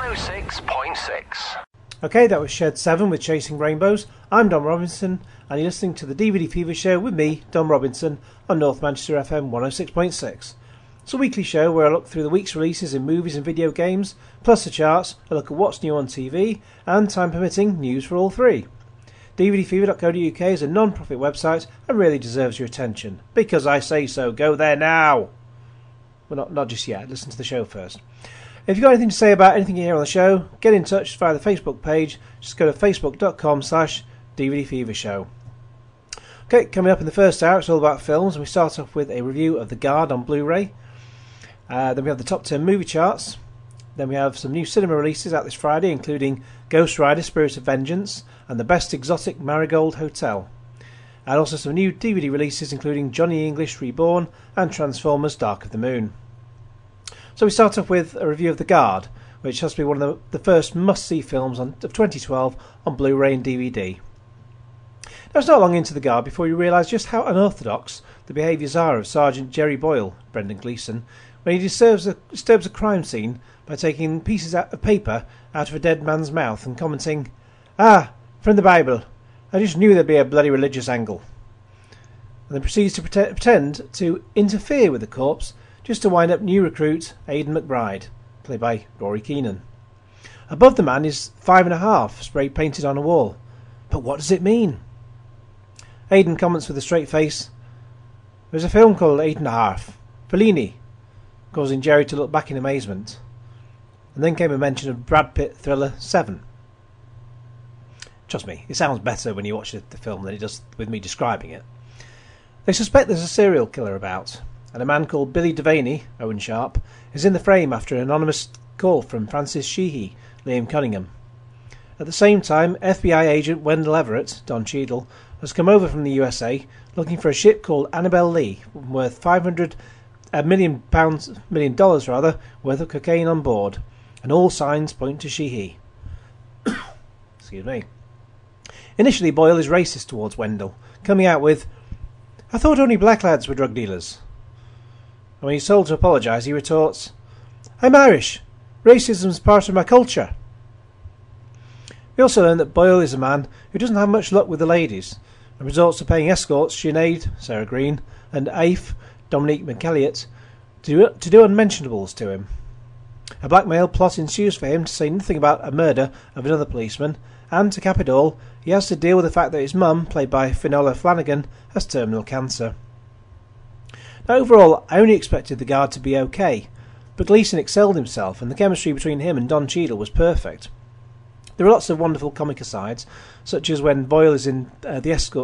106.6. Okay, that was Shed 7 with Chasing Rainbows. I'm Dom Robinson, and you're listening to the DVD Fever Show with me, Dom Robinson, on North Manchester FM 106.6. It's a weekly show where I look through the week's releases in movies and video games, plus the charts, a look at what's new on TV, and, time permitting, news for all three. DVDfever.co.uk is a non-profit website and really deserves your attention. Because I say so, go there now! Well, not just yet, listen to the show first. If you've got anything to say about anything you hear on the show, get in touch via the Facebook page. Just go to facebook.com/DVDfevershow. Okay, coming up in the first hour, it's all about films, and we start off with a review of The Guard on Blu-ray. Then we have the top 10 movie charts. Then we have some new cinema releases out this Friday, including Ghost Rider Spirit of Vengeance and The Best Exotic Marigold Hotel. And also some new DVD releases, including Johnny English Reborn and Transformers Dark of the Moon. So we start off with a review of The Guard, which has to be one of the first must-see films of 2012 on Blu-ray and DVD. Now, it's not long into The Guard before you realise just how unorthodox the behaviours are of Sergeant Jerry Boyle, Brendan Gleeson, when he disturbs a crime scene by taking pieces of paper out of a dead man's mouth and commenting, "Ah, from the Bible. I just knew there'd be a bloody religious angle." And then proceeds to pretend to interfere with the corpse just to wind up new recruit Aidan McBride, played by Rory Keenan. Above the man is 5.5 spray painted on a wall. But what does it mean? Aidan comments with a straight face, "There's a film called 8.5, Fellini," causing Jerry to look back in amazement. And then came a mention of Brad Pitt thriller 7. Trust me, it sounds better when you watch the film than it does with me describing it. They suspect there's a serial killer about, and a man called Billy Devaney, Owen Sharp, is in the frame after an anonymous call from Francis Sheehy, Liam Cunningham. At the same time, FBI agent Wendell Everett, Don Cheadle, has come over from the USA looking for a ship called Annabelle Lee, worth $500 million worth of cocaine on board, and all signs point to Sheehy. Excuse me. Initially, Boyle is racist towards Wendell, coming out with, "I thought only black lads were drug dealers." And when he's told to apologise, he retorts, "I'm Irish. Racism's part of my culture." We also learn that Boyle is a man who doesn't have much luck with the ladies, and resorts to paying escorts Sinead, Sarah Green, and Aif, Dominique McElliott, to do unmentionables to him. A blackmail plot ensues for him, to say nothing about a murder of another policeman, and to cap it all, he has to deal with the fact that his mum, played by Finola Flanagan, has terminal cancer. Now, overall, I only expected The Guard to be okay, but Gleeson excelled himself, and the chemistry between him and Don Cheadle was perfect. There are lots of wonderful comic asides, such as when Boyle is in when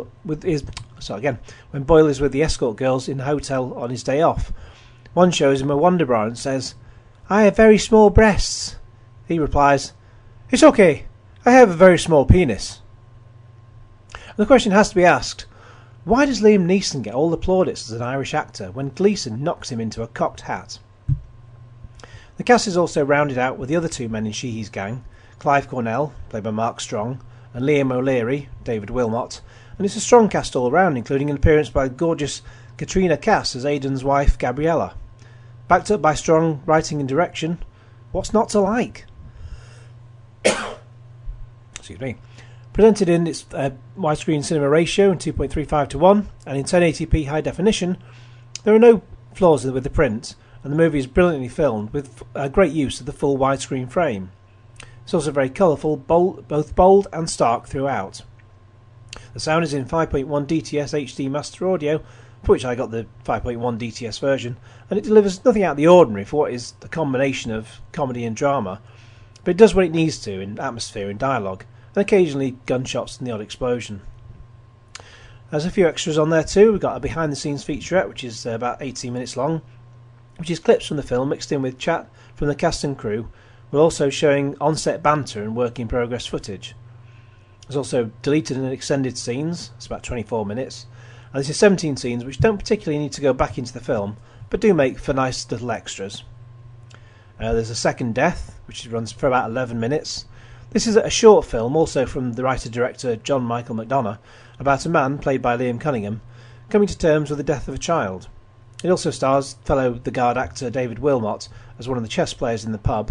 Boyle is with the escort girls in the hotel on his day off. One shows him a Wonder Bra and says, "I have very small breasts." He replies, "It's okay, I have a very small penis." And the question has to be asked, why does Liam Neeson get all the plaudits as an Irish actor when Gleeson knocks him into a cocked hat? The cast is also rounded out with the other two men in Sheehy's gang, Clive Cornell, played by Mark Strong, and Liam O'Leary, David Wilmot, and it's a strong cast all round, including an appearance by the gorgeous Katrina Cass as Aidan's wife Gabriella. Backed up by strong writing and direction, what's not to like? Excuse me. Presented in its widescreen cinema ratio in 2.35:1 and in 1080p high definition, there are no flaws with the print, and the movie is brilliantly filmed with great use of the full widescreen frame. It's also very colourful, both bold and stark throughout. The sound is in 5.1 DTS HD Master Audio, for which I got the 5.1 DTS version, and it delivers nothing out of the ordinary for what is a combination of comedy and drama, but it does what it needs to in atmosphere and dialogue, and occasionally gunshots and the odd explosion. There's a few extras on there too. We've got a behind the scenes featurette which is about 18 minutes long, which is clips from the film mixed in with chat from the cast and crew, while also showing on-set banter and work in progress footage. There's also deleted and extended scenes, it's about 24 minutes, and this is 17 scenes which don't particularly need to go back into the film, but do make for nice little extras. There's a second death, which runs for about 11 minutes. This is a short film, also from the writer-director John Michael McDonough, about a man, played by Liam Cunningham, coming to terms with the death of a child. It also stars fellow The Guard actor David Wilmot as one of the chess players in the pub,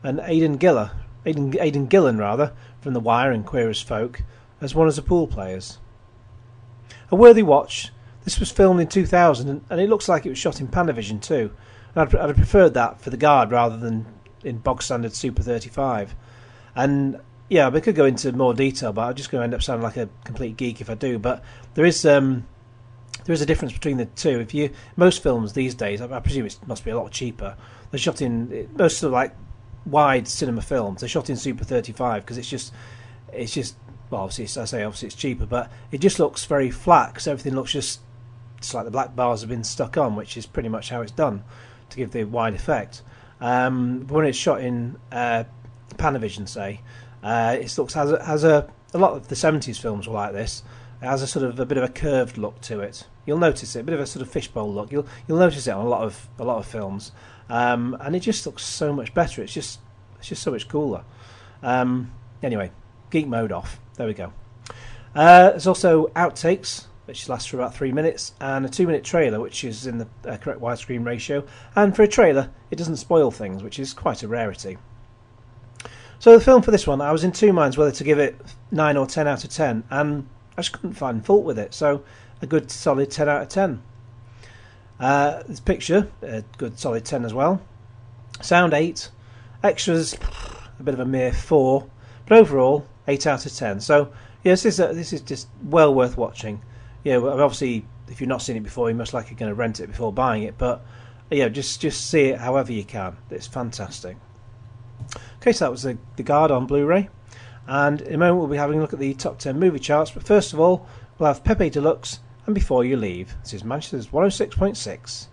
and Aidan Gillen rather, from The Wire and Queer as Folk, as one of the pool players. A worthy watch. This was filmed in 2000, and it looks like it was shot in Panavision too. And I'd have preferred that for The Guard rather than in bog standard Super 35. And yeah, we could go into more detail, but I'm just going to end up sounding like a complete geek if I do. But there is a difference between the two. Most films these days, I presume it must be a lot cheaper. They're shot in most of like wide cinema films. They're shot in Super 35 because it's just well, obviously it's cheaper, but it just looks very flat because everything looks just like the black bars have been stuck on, which is pretty much how it's done to give the wide effect. But when it's shot in Panavision, say, it looks has a lot of the 70s films were like this. It has a sort of a bit of a curved look to it. You'll notice it, a bit of a sort of fishbowl look. You'll notice it on a lot of films, and it just looks so much better. It's just so much cooler. Anyway, geek mode off. There we go. There's also outtakes, which lasts for about 3 minutes, and a 2-minute trailer, which is in the correct widescreen ratio. And for a trailer, it doesn't spoil things, which is quite a rarity. So the film for this one, I was in two minds whether to give it 9 or 10 out of 10, and I just couldn't find fault with it. So a good solid 10 out of 10. This picture, a good solid 10 as well. Sound 8. Extras, a bit of a mere 4. But overall, 8 out of 10. So yes, this is just well worth watching. Yeah, obviously, if you've not seen it before, you're most likely going to rent it before buying it. But yeah, just see it however you can. It's fantastic. Okay, so that was The Guard on Blu-ray. And in a moment we'll be having a look at the top 10 movie charts. But first of all, we'll have Pepe Deluxe and Before You Leave. This is Manchester's 106.6.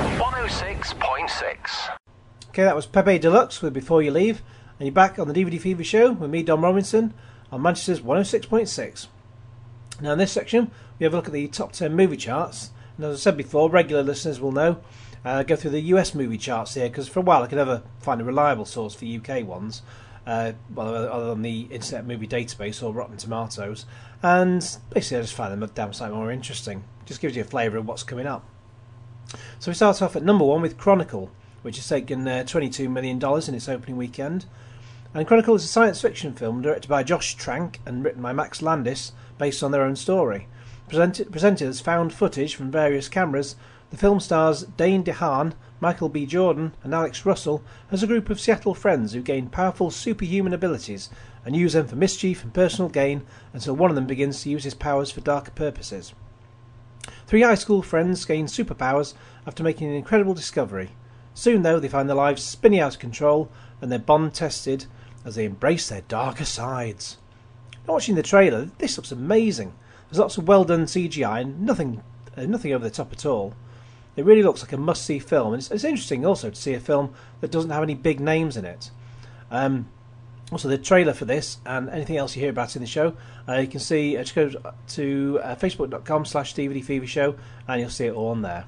106.6. Okay, that was Pepe Deluxe with Before You Leave. And you're back on the DVD Fever Show with me, Dom Robinson, on Manchester's 106.6. Now in this section, we have a look at the top 10 movie charts. And as I said before, regular listeners will know, go through the US movie charts here, because for a while I could never find a reliable source for UK ones, other than the Internet Movie Database or Rotten Tomatoes. And basically I just find them a damn sight more interesting. Just gives you a flavour of what's coming up. So we start off at number 1 with Chronicle, which has taken $22 million in its opening weekend. And Chronicle is a science fiction film directed by Josh Trank and written by Max Landis, based on their own story. Presented as found footage from various cameras, the film stars Dane DeHaan, Michael B. Jordan and Alex Russell as a group of Seattle friends who gain powerful superhuman abilities and use them for mischief and personal gain until one of them begins to use his powers for darker purposes. 3 high school friends gain superpowers after making an incredible discovery. Soon, though, they find their lives spinning out of control and their bond tested as they embrace their darker sides. Now, watching the trailer, this looks amazing. There's lots of well done CGI and nothing over the top at all. It really looks like a must-see film, and it's interesting also to see a film that doesn't have any big names in it. Also, the trailer for this and anything else you hear about in the show, you can see. Just go to facebook.com/DVDFeverShow, and you'll see it all on there.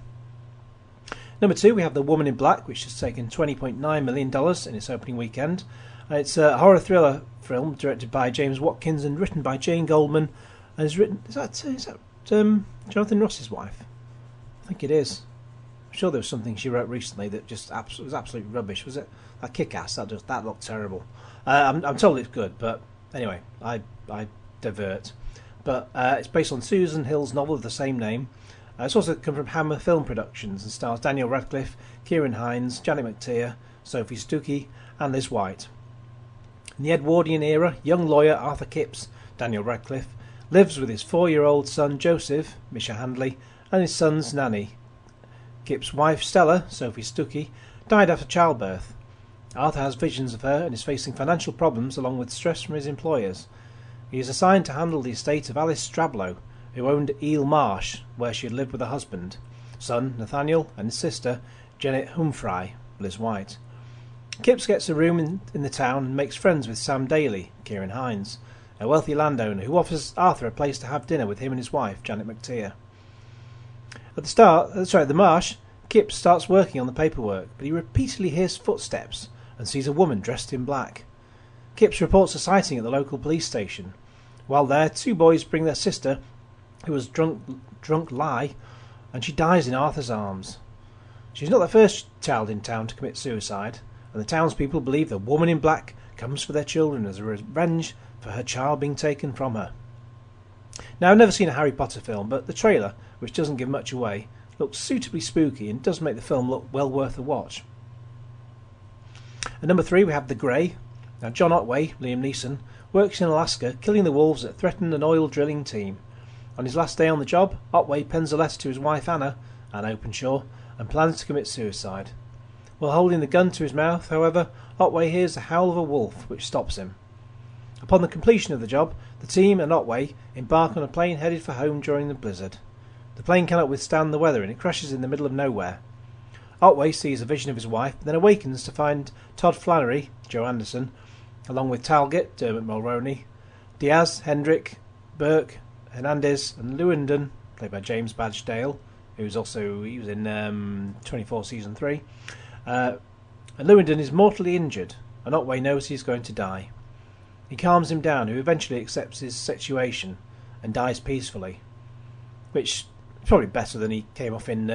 Number 2, we have The Woman in Black, which has taken $20.9 million in its opening weekend. It's a horror thriller film directed by James Watkins and written by Jane Goldman, and is that Jonathan Ross's wife? I think it is. I'm sure there was something she wrote recently that just was absolute rubbish. Was it that Kick-Ass? That looked terrible. I'm told it's good, but anyway, I divert. But it's based on Susan Hill's novel of the same name. It's also come from Hammer Film Productions and stars Daniel Radcliffe, Kieran Hines, Janet McTeer, Sophie Stuckey, and Liz White. In the Edwardian era, young lawyer Arthur Kipps, Daniel Radcliffe, lives with his 4-year-old son Joseph, Misha Handley, and his son's nanny. Kipps' wife Stella, Sophie Stuckey, died after childbirth. Arthur has visions of her and is facing financial problems along with stress from his employers. He is assigned to handle the estate of Alice Strablow, who owned Eel Marsh, where she had lived with her husband, son Nathaniel, and his sister Janet Humphrey, Liz White. Kipps gets a room in the town and makes friends with Sam Daly, Kieran Hines, a wealthy landowner who offers Arthur a place to have dinner with him and his wife, Janet McTeer. At the marsh, Kipps starts working on the paperwork, but he repeatedly hears footsteps and sees a woman dressed in black. Kipps reports a sighting at the local police station. While there, 2 boys bring their sister, who was drunk lie, and she dies in Arthur's arms. She's not the first child in town to commit suicide. and the townspeople believe the woman in black comes for their children as a revenge for her child being taken from her. Now, I've never seen a Harry Potter film, but the trailer, which doesn't give much away, looks suitably spooky and does make the film look well worth a watch. At number 3 we have The Grey. Now, John Otway, Liam Neeson, works in Alaska killing the wolves that threaten an oil drilling team. On his last day on the job, Otway pens a letter to his wife Anna Openshaw, and plans to commit suicide. While holding the gun to his mouth, however, Otway hears the howl of a wolf, which stops him. Upon the completion of the job, the team and Otway embark on a plane headed for home during the blizzard. The plane cannot withstand the weather and it crashes in the middle of nowhere. Otway sees a vision of his wife, but then awakens to find Todd Flannery, Joe Anderson, along with Talgett, Dermot Mulroney, Diaz, Hendrick, Burke, Hernandez, and Lewandon, played by James Badge Dale, he was in 24 season 3. And Lewandon is mortally injured, and Otway knows he's going to die. He calms him down, who eventually accepts his situation and dies peacefully, which is probably better than he came off in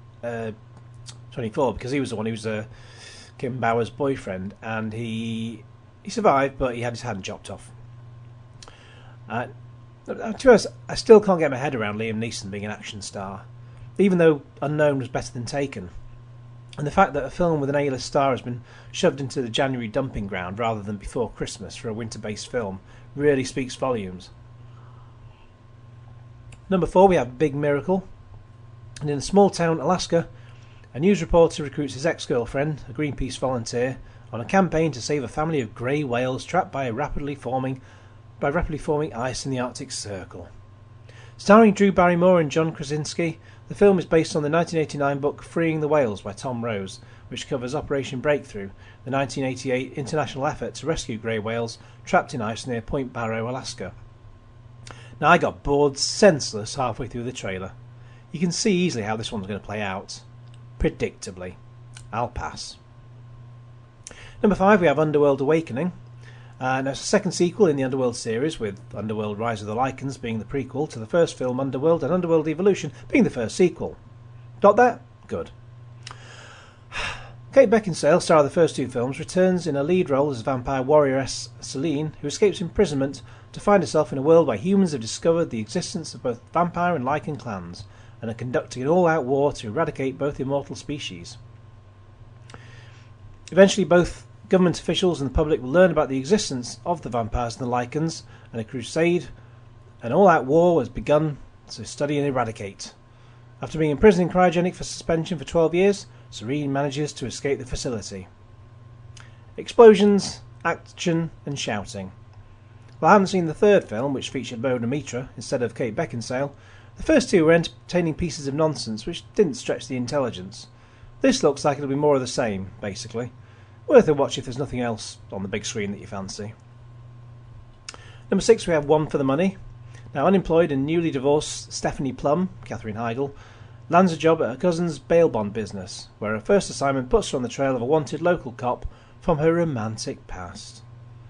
24, because he was the one who was Kim Bauer's boyfriend, and he survived, but he had his hand chopped off. To be honest, I still can't get my head around Liam Neeson being an action star, even though Unknown was better than Taken. And the fact that a film with an A-list star has been shoved into the January dumping ground rather than before Christmas for a winter-based film really speaks volumes. Number 4 we have Big Miracle. And in a small town, Alaska, a news reporter recruits his ex-girlfriend, a Greenpeace volunteer, on a campaign to save a family of grey whales trapped by rapidly forming ice in the Arctic Circle. Starring Drew Barrymore and John Krasinski, the film is based on the 1989 book Freeing the Whales by Tom Rose, which covers Operation Breakthrough, the 1988 international effort to rescue grey whales trapped in ice near Point Barrow, Alaska. Now, I got bored senseless halfway through the trailer. You can see easily how this one's going to play out. Predictably. I'll pass. Number 5 we have Underworld Awakening. Now it's a second sequel in the Underworld series, with Underworld Rise of the Lycans being the prequel to the first film Underworld, and Underworld Evolution being the first sequel. Got that? Good. Kate Beckinsale, star of the first 2 films, returns in a lead role as vampire warrioress Celine, who escapes imprisonment to find herself in a world where humans have discovered the existence of both vampire and Lycan clans, and are conducting an all-out war to eradicate both immortal species. Eventually, both government officials and the public will learn about the existence of the vampires and the Lycans, and a crusade, an all-out war has begun to study and eradicate. After being imprisoned in cryogenic suspension for 12 years, Serene manages to escape the facility. Explosions, action, and shouting. Well, I haven't seen the third film, which featured Mona Mitra instead of Kate Beckinsale. The first 2 were entertaining pieces of nonsense which didn't stretch the intelligence. This looks like it'll be more of the same, basically. Worth a watch if there's nothing else on the big screen that you fancy. Number 6 we have One for the Money. Now, unemployed and newly divorced Stephanie Plum, Katherine Heigl, lands a job at her cousin's bail bond business, where her first assignment puts her on the trail of a wanted local cop from her romantic past.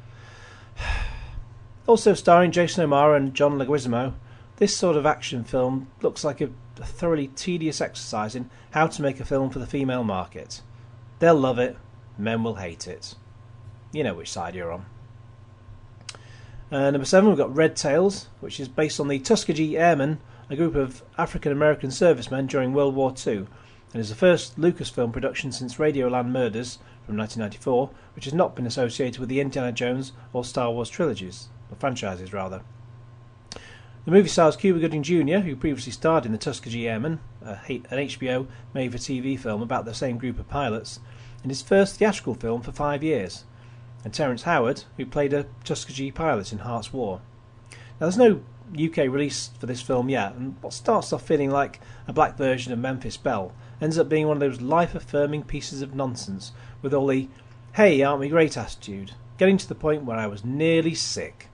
Also starring Jason O'Mara and John Leguizamo, this sort of action film looks like a thoroughly tedious exercise in how to make a film for the female market. They'll love it, men will hate it. You know which side you're on. Number 7 we've got Red Tails, which is based on the Tuskegee Airmen, a group of African American servicemen during World War II, and is the first Lucasfilm production since Radioland Murders from 1994, which has not been associated with the Indiana Jones or Star Wars trilogies, or franchises rather. The movie stars Cuba Gooding Jr., who previously starred in the Tuskegee Airmen, an HBO made-for-TV film about the same group of pilots, in his first theatrical film for 5 years, and Terence Howard, who played a Tuskegee pilot in Heart's War. Now, there's no UK release for this film yet, and what starts off feeling like a black version of Memphis Belle ends up being one of those life-affirming pieces of nonsense with all the "hey, aren't we great" attitude, getting to the point where I was nearly sick.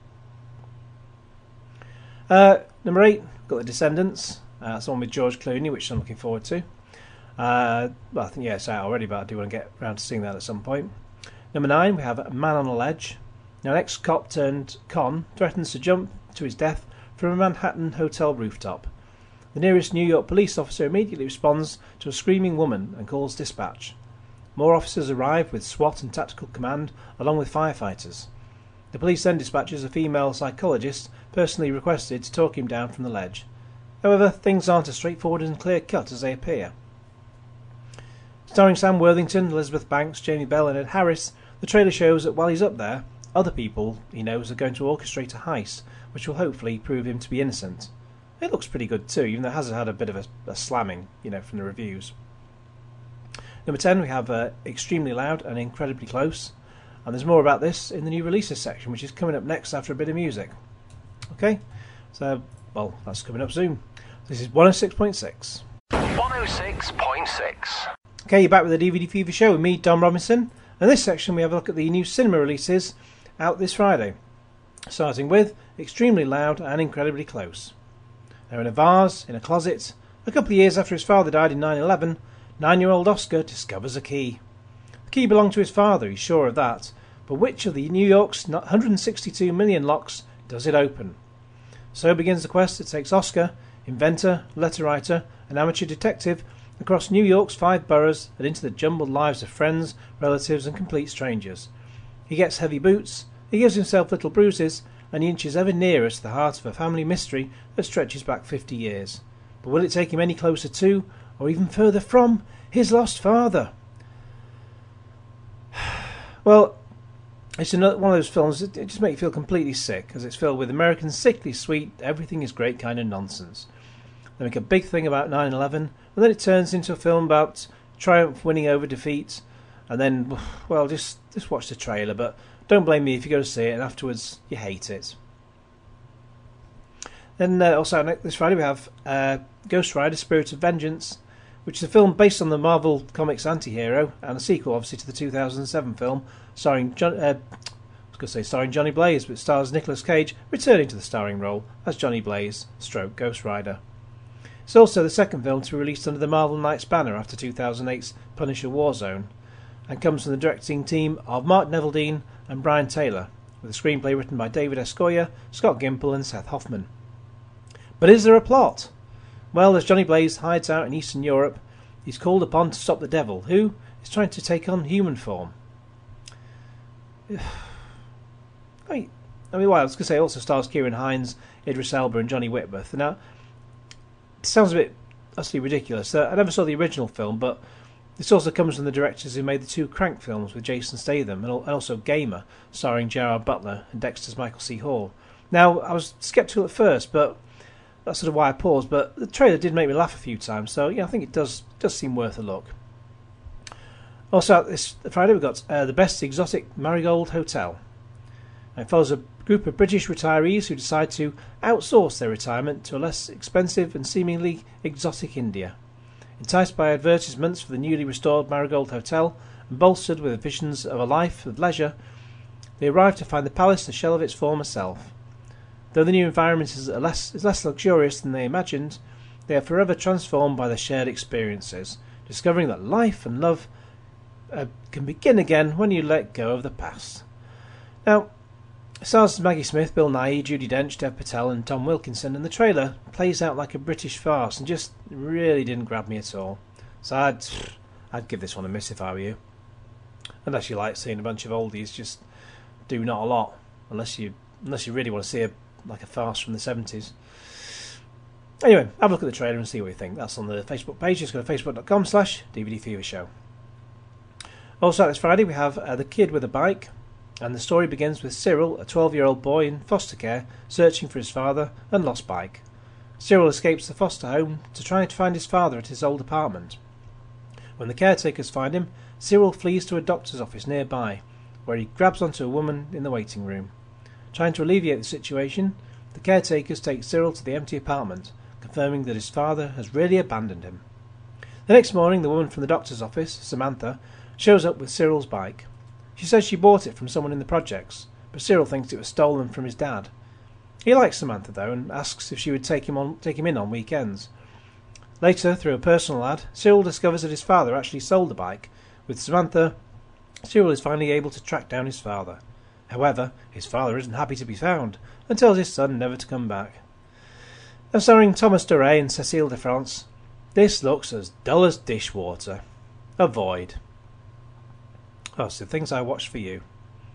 Number 8, we've got The Descendants. It's the one with George Clooney, which I'm looking forward to. Well, I think it's out already, but I do want to get around to seeing that at some point. Number 9, we have Man on a Ledge. Now, an ex-cop turned con threatens to jump to his death from a Manhattan hotel rooftop. The nearest New York police officer immediately responds to a screaming woman and calls dispatch. More officers arrive with SWAT and Tactical Command, along with firefighters. The police then dispatches a female psychologist, personally requested to talk him down from the ledge. However, things aren't as straightforward and clear-cut as they appear. Starring Sam Worthington, Elizabeth Banks, Jamie Bell and Ed Harris, the trailer shows that while he's up there, other people he knows are going to orchestrate a heist, which will hopefully prove him to be innocent. It looks pretty good too, even though it has had a bit of a slamming, from the reviews. Number 10, we have Extremely Loud and Incredibly Close. And there's more about this in the new releases section, which is coming up next after a bit of music. Okay, so, well, that's coming up soon. This is 106.6. 106.6. Okay, you're back with the DVD Fever Show with me, Dom Robinson. In this section, we have a look at the new cinema releases out this Friday, starting with Extremely Loud and Incredibly Close. Now, in a vase, in a closet, a couple of years after his father died in 9/11, 9-year-old Oscar discovers a key. The key belonged to his father, he's sure of that, but which of the New York's 162 million locks does it open? So begins the quest that takes Oscar, inventor, letter writer, and amateur detective, across New York's 5 boroughs and into the jumbled lives of friends, relatives, and complete strangers. He gets heavy boots, he gives himself little bruises, and he inches ever nearer to the heart of a family mystery that stretches back 50 years. But will it take him any closer to, or even further from, his lost father? Well, it's another one of those films that it just makes you feel completely sick, as it's filled with American sickly sweet, everything is great kind of nonsense. They make a big thing about 9/11, and then it turns into a film about triumph winning over defeat, and then, well, just watch the trailer, but don't blame me if you go to see it and afterwards you hate it. Then also this Friday we have Ghost Rider Spirit of Vengeance, which is a film based on the Marvel Comics anti-hero, and a sequel obviously to the 2007 film starring Johnny Blaze, but stars Nicolas Cage returning to the starring role as Johnny Blaze / Ghost Rider. It's also the second film to be released under the Marvel Knights banner after 2008's Punisher Warzone, and comes from the directing team of Mark Neveldine and Brian Taylor, with a screenplay written by David S. Goyer, Scott Gimple and Seth Hoffman. But is there a plot? Well, as Johnny Blaze hides out in Eastern Europe, he's called upon to stop the devil, who is trying to take on human form. I mean, well, I was going to say, it also stars Kieran Hines, Idris Elba and Johnny Whitworth. Now, it sounds a bit utterly ridiculous. I never saw the original film, but this also comes from the directors who made the 2 Crank films with Jason Statham, and also Gamer, starring Gerard Butler and Dexter's Michael C. Hall. Now, I was sceptical at first, but that's sort of why I paused, but the trailer did make me laugh a few times, so yeah, I think it does seem worth a look. Also, this Friday we've got The Best Exotic Marigold Hotel. It follows a group of British retirees who decide to outsource their retirement to a less expensive and seemingly exotic India. Enticed by advertisements for the newly restored Marigold Hotel and bolstered with visions of a life of leisure, they arrive to find the palace the shell of its former self. Though the new environment is less luxurious than they imagined, they are forever transformed by their shared experiences, discovering that life and love can begin again when you let go of the past. Now, it stars Maggie Smith, Bill Nighy, Judi Dench, Dev Patel and Tom Wilkinson, and the trailer plays out like a British farce and just really didn't grab me at all. So I'd give this one a miss if I were you. Unless you like seeing a bunch of oldies just do not a lot, unless you really want to see a farce from the 70s. Anyway, have a look at the trailer and see what you think. That's on the Facebook page. Just go to facebook.com/DVDFeverShow. Also, this Friday we have The Kid with a Bike, and the story begins with Cyril, a 12-year-old boy in foster care, searching for his father and lost bike. Cyril escapes the foster home to try to find his father at his old apartment. When the caretakers find him, Cyril flees to a doctor's office nearby, where he grabs onto a woman in the waiting room. Trying to alleviate the situation, the caretakers take Cyril to the empty apartment, confirming that his father has really abandoned him. The next morning, the woman from the doctor's office, Samantha, shows up with Cyril's bike. She says she bought it from someone in the projects, but Cyril thinks it was stolen from his dad. He likes Samantha, though, and asks if she would take him in on weekends. Later, through a personal ad, Cyril discovers that his father actually sold the bike. With Samantha, Cyril is finally able to track down his father. However, his father isn't happy to be found and tells his son never to come back. Now starring Thomas Doré and Cécile de France, this looks as dull as dishwater. Avoid. Oh, so things I watched for you.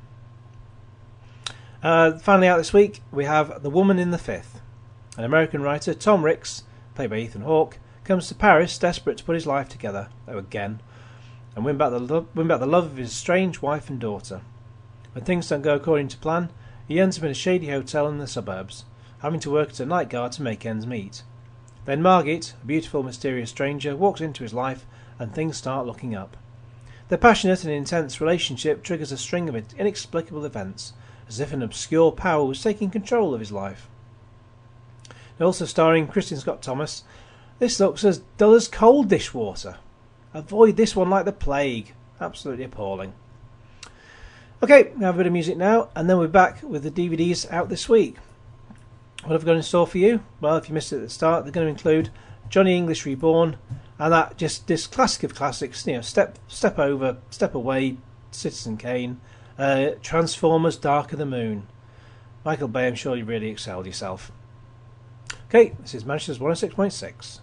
Finally out this week, we have The Woman in the Fifth. An American writer, Tom Ricks, played by Ethan Hawke, comes to Paris desperate to put his life together, again, and win back the love of his estranged wife and daughter. When things don't go according to plan, he ends up in a shady hotel in the suburbs, having to work as a night guard to make ends meet. Then Margit, a beautiful, mysterious stranger, walks into his life, and things start looking up. Their passionate and intense relationship triggers a string of inexplicable events, as if an obscure power was taking control of his life. Also starring Kristin Scott Thomas, this looks as dull as cold dishwater. Avoid this one like the plague. Absolutely appalling. Okay, we have a bit of music now, and then we're back with the DVDs out this week. What have I got in store for you? Well, if you missed it at the start, they're going to include Johnny English Reborn, and that just this classic of classics, Step Over, Step Away, Citizen Kane, Transformers Dark of the Moon. Michael Bay, I'm sure you really excelled yourself. Okay, this is Manchester's 106.6.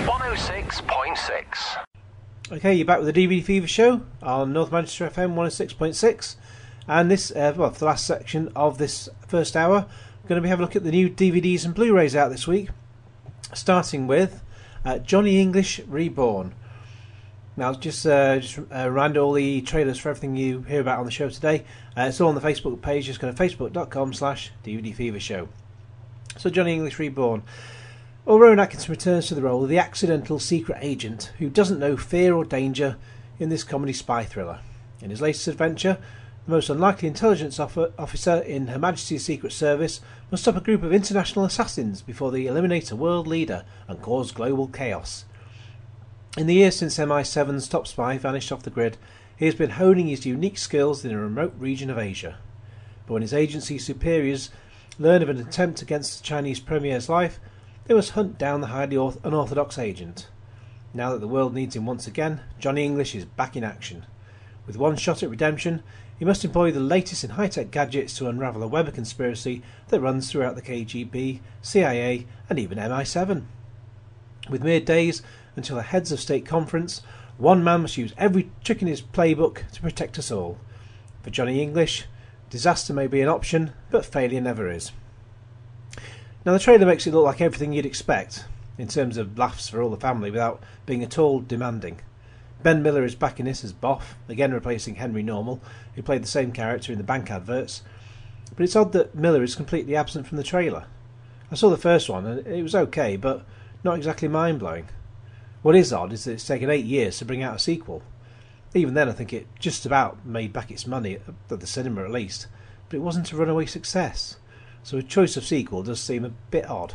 106.6. Okay, you're back with the DVD Fever Show on North Manchester FM 106.6, and this, for the last section of this first hour, we're going to be having a look at the new DVDs and Blu-rays out this week, starting with Johnny English Reborn. Now, just remind all the trailers for everything you hear about on the show today. It's all on the Facebook page. Just go to facebook.com/DVD Fever Show. So, Johnny English Reborn. Well, Rowan Atkinson returns to the role of the accidental secret agent who doesn't know fear or danger in this comedy spy thriller. In his latest adventure, the most unlikely intelligence officer in Her Majesty's Secret Service must stop a group of international assassins before they eliminate a world leader and cause global chaos. In the years since MI7's top spy vanished off the grid, he has been honing his unique skills in a remote region of Asia. But when his agency superiors learn of an attempt against the Chinese premier's life, they must hunt down the highly unorthodox agent. Now that the world needs him once again, Johnny English is back in action. With one shot at redemption, he must employ the latest in high-tech gadgets to unravel a web of conspiracy that runs throughout the KGB, CIA, and even MI7. With mere days until a heads of state conference, one man must use every trick in his playbook to protect us all. For Johnny English, disaster may be an option, but failure never is. Now, the trailer makes it look like everything you'd expect, in terms of laughs for all the family, without being at all demanding. Ben Miller is back in this as Boff, again replacing Henry Normal, who played the same character in the bank adverts. But it's odd that Miller is completely absent from the trailer. I saw the first one, and it was okay, but not exactly mind-blowing. What is odd is that it's taken 8 years to bring out a sequel. Even then, I think it just about made back its money, at the cinema at least, but it wasn't a runaway success. So a choice of sequel does seem a bit odd.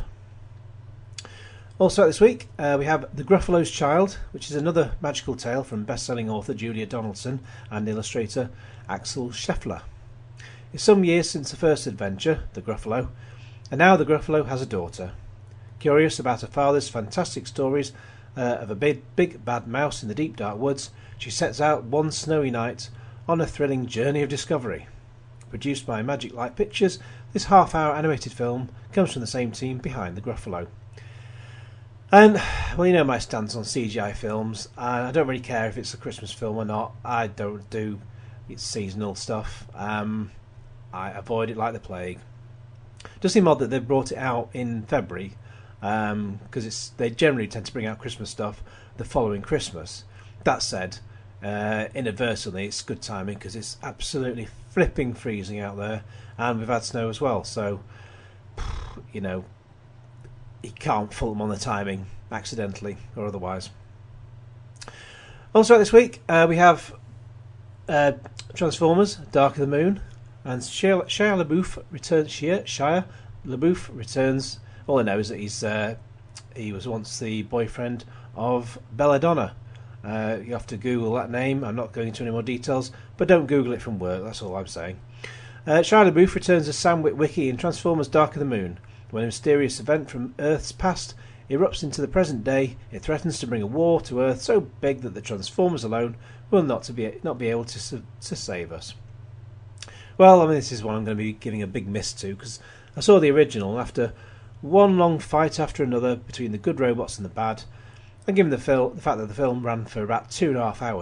Also this week, we have The Gruffalo's Child, which is another magical tale from best-selling author Julia Donaldson and illustrator Axel Scheffler. It's some years since the first adventure, The Gruffalo, and now the Gruffalo has a daughter. Curious about her father's fantastic stories of a big bad mouse in the deep dark woods, she sets out one snowy night on a thrilling journey of discovery. Produced by Magic Light Pictures, this half-hour animated film comes from the same team behind The Gruffalo. And, well, you know my stance on CGI films, and I don't really care if it's a Christmas film or not. I don't do its seasonal stuff. I avoid it like the plague. It does seem odd that they've brought it out in February, because they generally tend to bring out Christmas stuff the following Christmas. That said, inadvertently it's good timing because it's absolutely flipping freezing out there, and we've had snow as well, so you know, you can't fault them on the timing, accidentally or otherwise. Also this week we have Transformers Dark of the Moon, and Shia LaBeouf returns. All I know is that he was once the boyfriend of Belladonna. You have to Google that name. I'm not going into any more details, but don't Google it from work, that's all I'm saying. Shia LaBeouf returns as Sam Witwicky in Transformers Dark of the Moon. When a mysterious event from Earth's past erupts into the present day, it threatens to bring a war to Earth so big that the Transformers alone will not be able to save us. Well, I mean, this is one I'm going to be giving a big miss to, because I saw the original after one long fight after another between the good robots and the bad, and given the fact that the film ran for about 2.5 hours,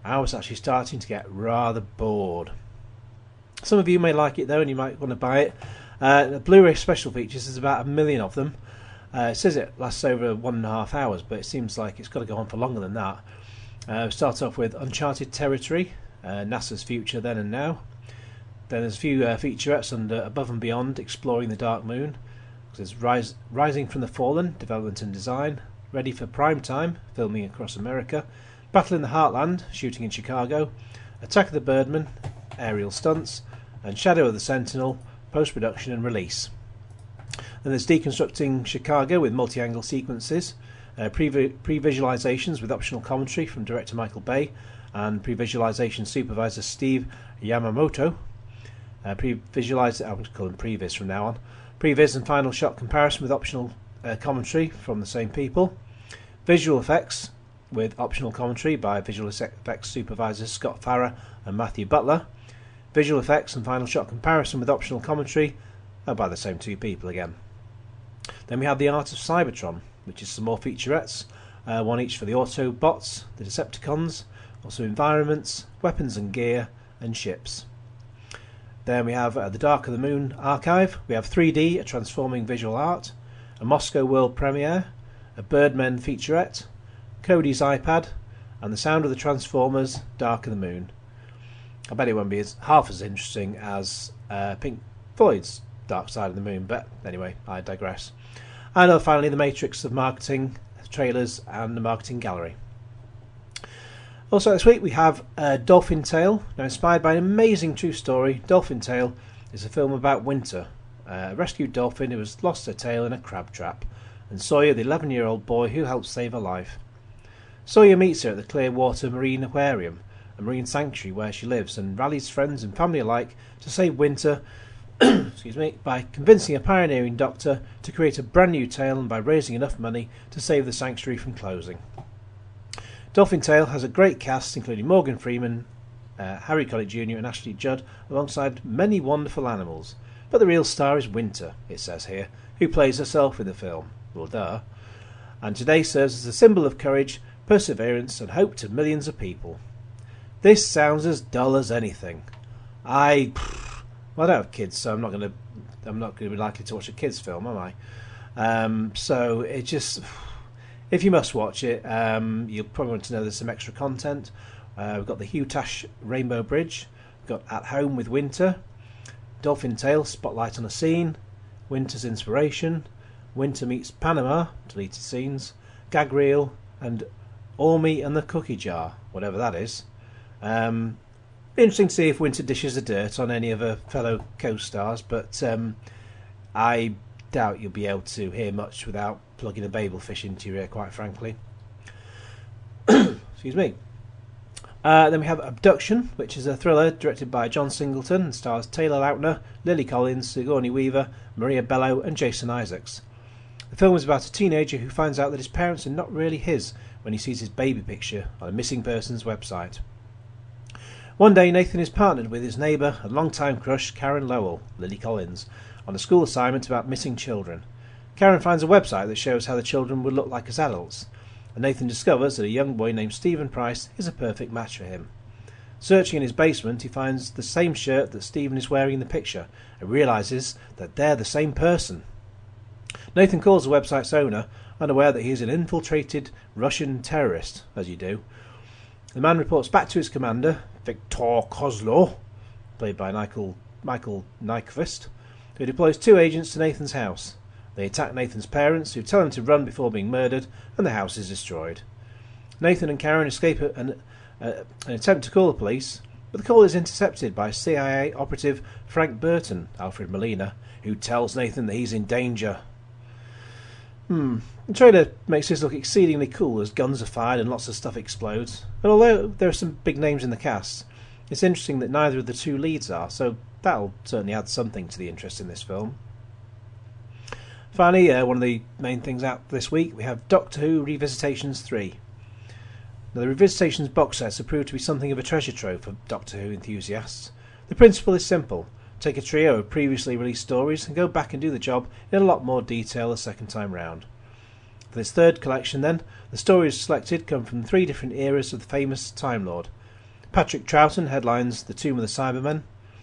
I was actually starting to get rather bored. Some of you may like it though, and you might want to buy it. The Blu-ray special features, there's about 1 million of them. It says it lasts over 1.5 hours, but it seems like it's got to go on for longer than that. Start off with Uncharted Territory, NASA's Future Then and Now. Then there's a few featurettes under Above and Beyond, Exploring the Dark Moon. There's Rising from the Fallen, Development and Design. Ready for Prime Time, filming across America. Battle in the Heartland, shooting in Chicago. Attack of the Birdmen, aerial stunts. And Shadow of the Sentinel, post-production and release. Then there's Deconstructing Chicago with multi-angle sequences. Pre-visualizations with optional commentary from director Michael Bay and pre-visualization supervisor Steve Yamamoto. Pre-visualize, I'm going to call them previs from now on. Previs and final shot comparison with optional commentary from the same people. Visual effects with optional commentary by visual effects supervisors Scott Farrer and Matthew Butler. Visual effects and final shot comparison with optional commentary by the same two people again. Then we have The Art of Cybertron, which is some more featurettes, one each for the Autobots, the Decepticons, also environments, weapons and gear, and ships. Then we have The Dark of the Moon archive. We have 3D, a transforming visual art, a Moscow world premiere, a Birdmen featurette, Cody's iPad, and The Sound of the Transformers, Dark of the Moon. I bet it won't be half as interesting as Pink Floyd's Dark Side of the Moon, but anyway, I digress. And finally, the matrix of marketing, trailers, and the marketing gallery. Also this week we have Dolphin Tale. Now, inspired by an amazing true story, Dolphin Tale is a film about Winter, a rescued dolphin who has lost her tail in a crab trap, and Sawyer, the 11-year-old boy who helps save her life. Sawyer meets her at the Clearwater Marine Aquarium, a marine sanctuary where she lives, and rallies friends and family alike to save Winter excuse me, by convincing a pioneering doctor to create a brand new tale and by raising enough money to save the sanctuary from closing. Dolphin Tale has a great cast including Morgan Freeman, Harry Connick Jr. and Ashley Judd, alongside many wonderful animals. But the real star is Winter, it says here, who plays herself in the film. Well, duh. And today serves as a symbol of courage, perseverance and hope to millions of people. This sounds as dull as anything. I don't have kids, so I'm not going to be likely to watch a kids' film, am I? So it just, if you must watch it, you'll probably want to know there's some extra content. We've got the Hugh Tash Rainbow Bridge, we've got At Home with Winter, Dolphin Tale, Spotlight on a Scene, Winter's Inspiration, Winter Meets Panama, deleted scenes, Gag Reel, and Ormy and the Cookie Jar, whatever that is. Interesting to see if Winter dishes the dirt on any of her fellow co-stars, but I doubt you'll be able to hear much without plugging a babel fish into your ear, quite frankly. Excuse me. Then we have Abduction, which is a thriller directed by John Singleton and stars Taylor Lautner, Lily Collins, Sigourney Weaver, Maria Bello and Jason Isaacs. The film is about a teenager who finds out that his parents are not really his when he sees his baby picture on a missing persons website. One day Nathan is partnered with his neighbour and long-time crush Karen Lowell, Lily Collins, on a school assignment about missing children. Karen finds a website that shows how the children would look like as adults, and Nathan discovers that a young boy named Stephen Price is a perfect match for him. Searching in his basement, he finds the same shirt that Stephen is wearing in the picture and realises that they're the same person. Nathan calls the website's owner, unaware that he is an infiltrated Russian terrorist, as you do. The man reports back to his commander, Viktor Kozlo, played by Michael Nyqvist, who deploys 2 agents to Nathan's house. They attack Nathan's parents, who tell him to run before being murdered, and the house is destroyed. Nathan and Karen escape an attempt to call the police, but the call is intercepted by CIA operative Frank Burton, Alfred Molina, who tells Nathan that he's in danger. The trailer makes this look exceedingly cool as guns are fired and lots of stuff explodes. And although there are some big names in the cast, it's interesting that neither of the 2 leads are, so that'll certainly add something to the interest in this film. Finally, one of the main things out this week, we have Doctor Who Revisitations 3. Now, the Revisitations box sets have proved to be something of a treasure trove for Doctor Who enthusiasts. The principle is simple. Take a trio of previously released stories and go back and do the job in a lot more detail the second time round. For this third collection then, the stories selected come from 3 different eras of the famous Time Lord. Patrick Troughton headlines The Tomb of the Cybermen.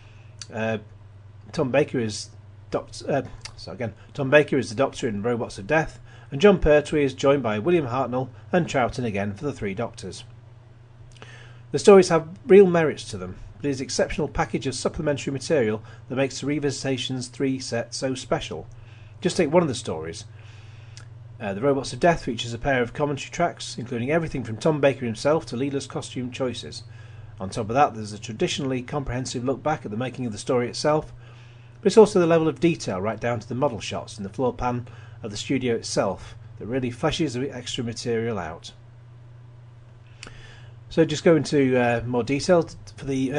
Tom Baker is the Doctor in Robots of Death, and John Pertwee is joined by William Hartnell and Troughton again for the Three Doctors. The stories have real merits to them, but it is an exceptional package of supplementary material that makes the Revisitations 3 set so special. Just take one of the stories. The Robots of Death features a pair of commentary tracks, including everything from Tom Baker himself to Leela's costume choices. On top of that, there's a traditionally comprehensive look back at the making of the story itself, but it's also the level of detail right down to the model shots in the floor plan of the studio itself that really fleshes the extra material out. So just go into more detail for the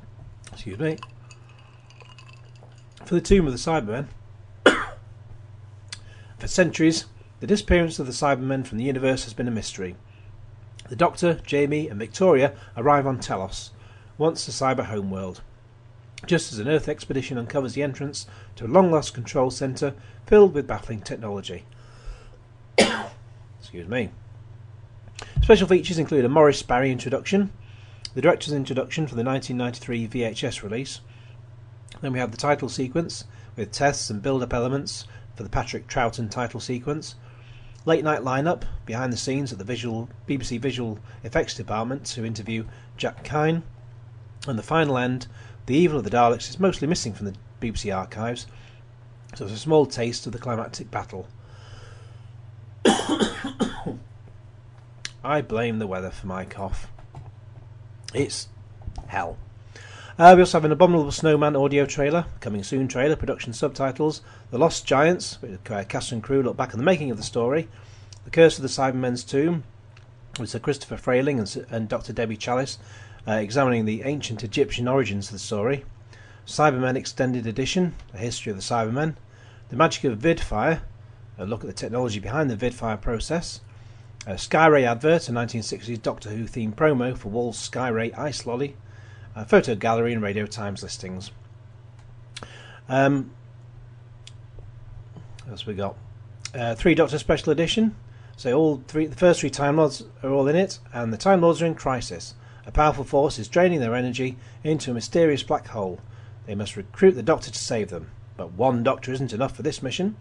for the Tomb of the Cybermen. For centuries, the disappearance of the Cybermen from the universe has been a mystery. The Doctor, Jamie and Victoria arrive on Telos, once a cyber homeworld, just as an Earth expedition uncovers the entrance to a long-lost control centre filled with baffling technology. Excuse me. Special features include a Maurice Barry introduction, the director's introduction for the 1993 VHS release. Then we have the title sequence with tests and build-up elements for the Patrick Troughton title sequence. Late night lineup behind the scenes at the BBC Visual Effects Department to interview Jack Kine. And the final end, the evil of the Daleks, is mostly missing from the BBC archives, so it's a small taste of the climactic battle. I blame the weather for my cough. It's hell. We also have an Abominable Snowman audio trailer, coming soon trailer, production subtitles, The Lost Giants, where cast and crew look back on the making of the story, The Curse of the Cybermen's Tomb, with Sir Christopher Frayling and Dr. Debbie Chalice examining the ancient Egyptian origins of the story, Cybermen Extended Edition, a history of the Cybermen, The Magic of Vidfire, a look at the technology behind the Vidfire process, a Skyray advert, a 1960s Doctor Who themed promo for Wall's Skyray Ice Lolly, a photo gallery and Radio Times listings. What else we got? Three Doctor Special Edition. So the first three Time Lords are all in it, and the Time Lords are in crisis. A powerful force is draining their energy into a mysterious black hole. They must recruit the Doctor to save them, but one Doctor isn't enough for this mission.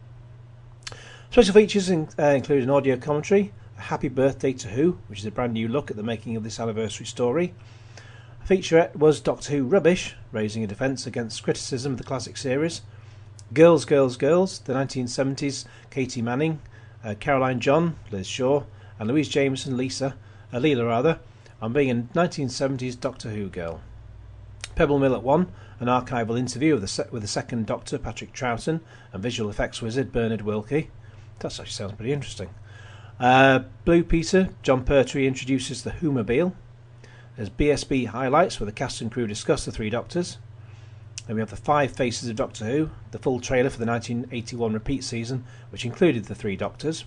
Special features include an audio commentary, a Happy Birthday to Who, which is a brand new look at the making of this anniversary story. A featurette was Doctor Who Rubbish, raising a defence against criticism of the classic series. Girls, Girls, Girls, the 1970s Katie Manning, Caroline John, Liz Shaw, and Louise Jameson, Leela, on being a 1970s Doctor Who girl. Pebble Mill at 1, an archival interview with the second Doctor, Patrick Troughton, and visual effects wizard Bernard Wilkie. That actually sounds pretty interesting. Blue Peter, John Pertwee introduces the Whomobile. There's BSB highlights where the cast and crew discuss the Three Doctors. Then we have the Five Faces of Doctor Who, the full trailer for the 1981 repeat season, which included the Three Doctors.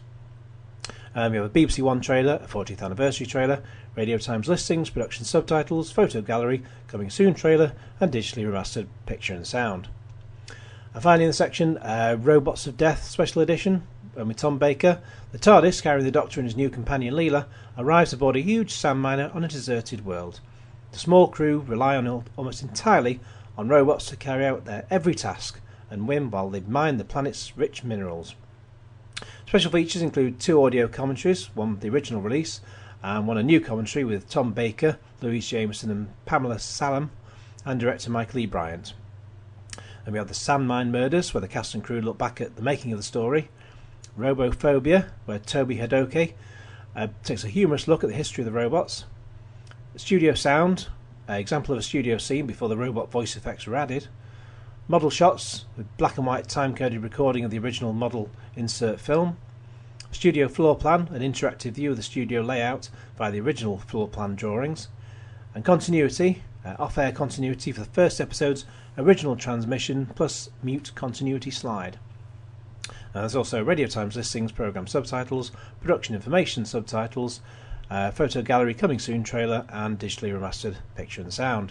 We have a BBC One trailer, a 40th anniversary trailer, Radio Times listings, production subtitles, photo gallery, coming soon trailer, and digitally remastered picture and sound. And finally in the section, Robots of Death Special Edition, with Tom Baker. The TARDIS, carrying the Doctor and his new companion Leela, arrives aboard a huge sand miner on a deserted world. The small crew rely on almost entirely on robots to carry out their every task and win while they mine the planet's rich minerals. Special features include 2 audio commentaries, one the original release and one a new commentary with Tom Baker, Louise Jameson and Pamela Salem, and director Michael E. Bryant. And we have the Sandmine Murders, where the cast and crew look back at the making of the story. Robophobia, where Toby Hadoke takes a humorous look at the history of the robots. Studio Sound, an example of a studio scene before the robot voice effects were added. Model shots, with black and white time-coded recording of the original model insert film. Studio Floor Plan, an interactive view of the studio layout via the original floor plan drawings. And Continuity, off-air continuity for the first episode's original transmission, plus mute continuity slide. There's also Radio Times listings, programme subtitles, production information subtitles, photo gallery coming soon trailer, and digitally remastered picture and sound.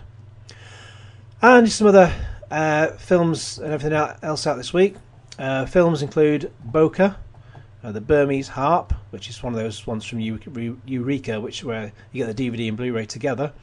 And some other films and everything else out this week. Films include Boca, the Burmese Harp, which is one of those ones from Eureka, where you get the DVD and Blu-ray together,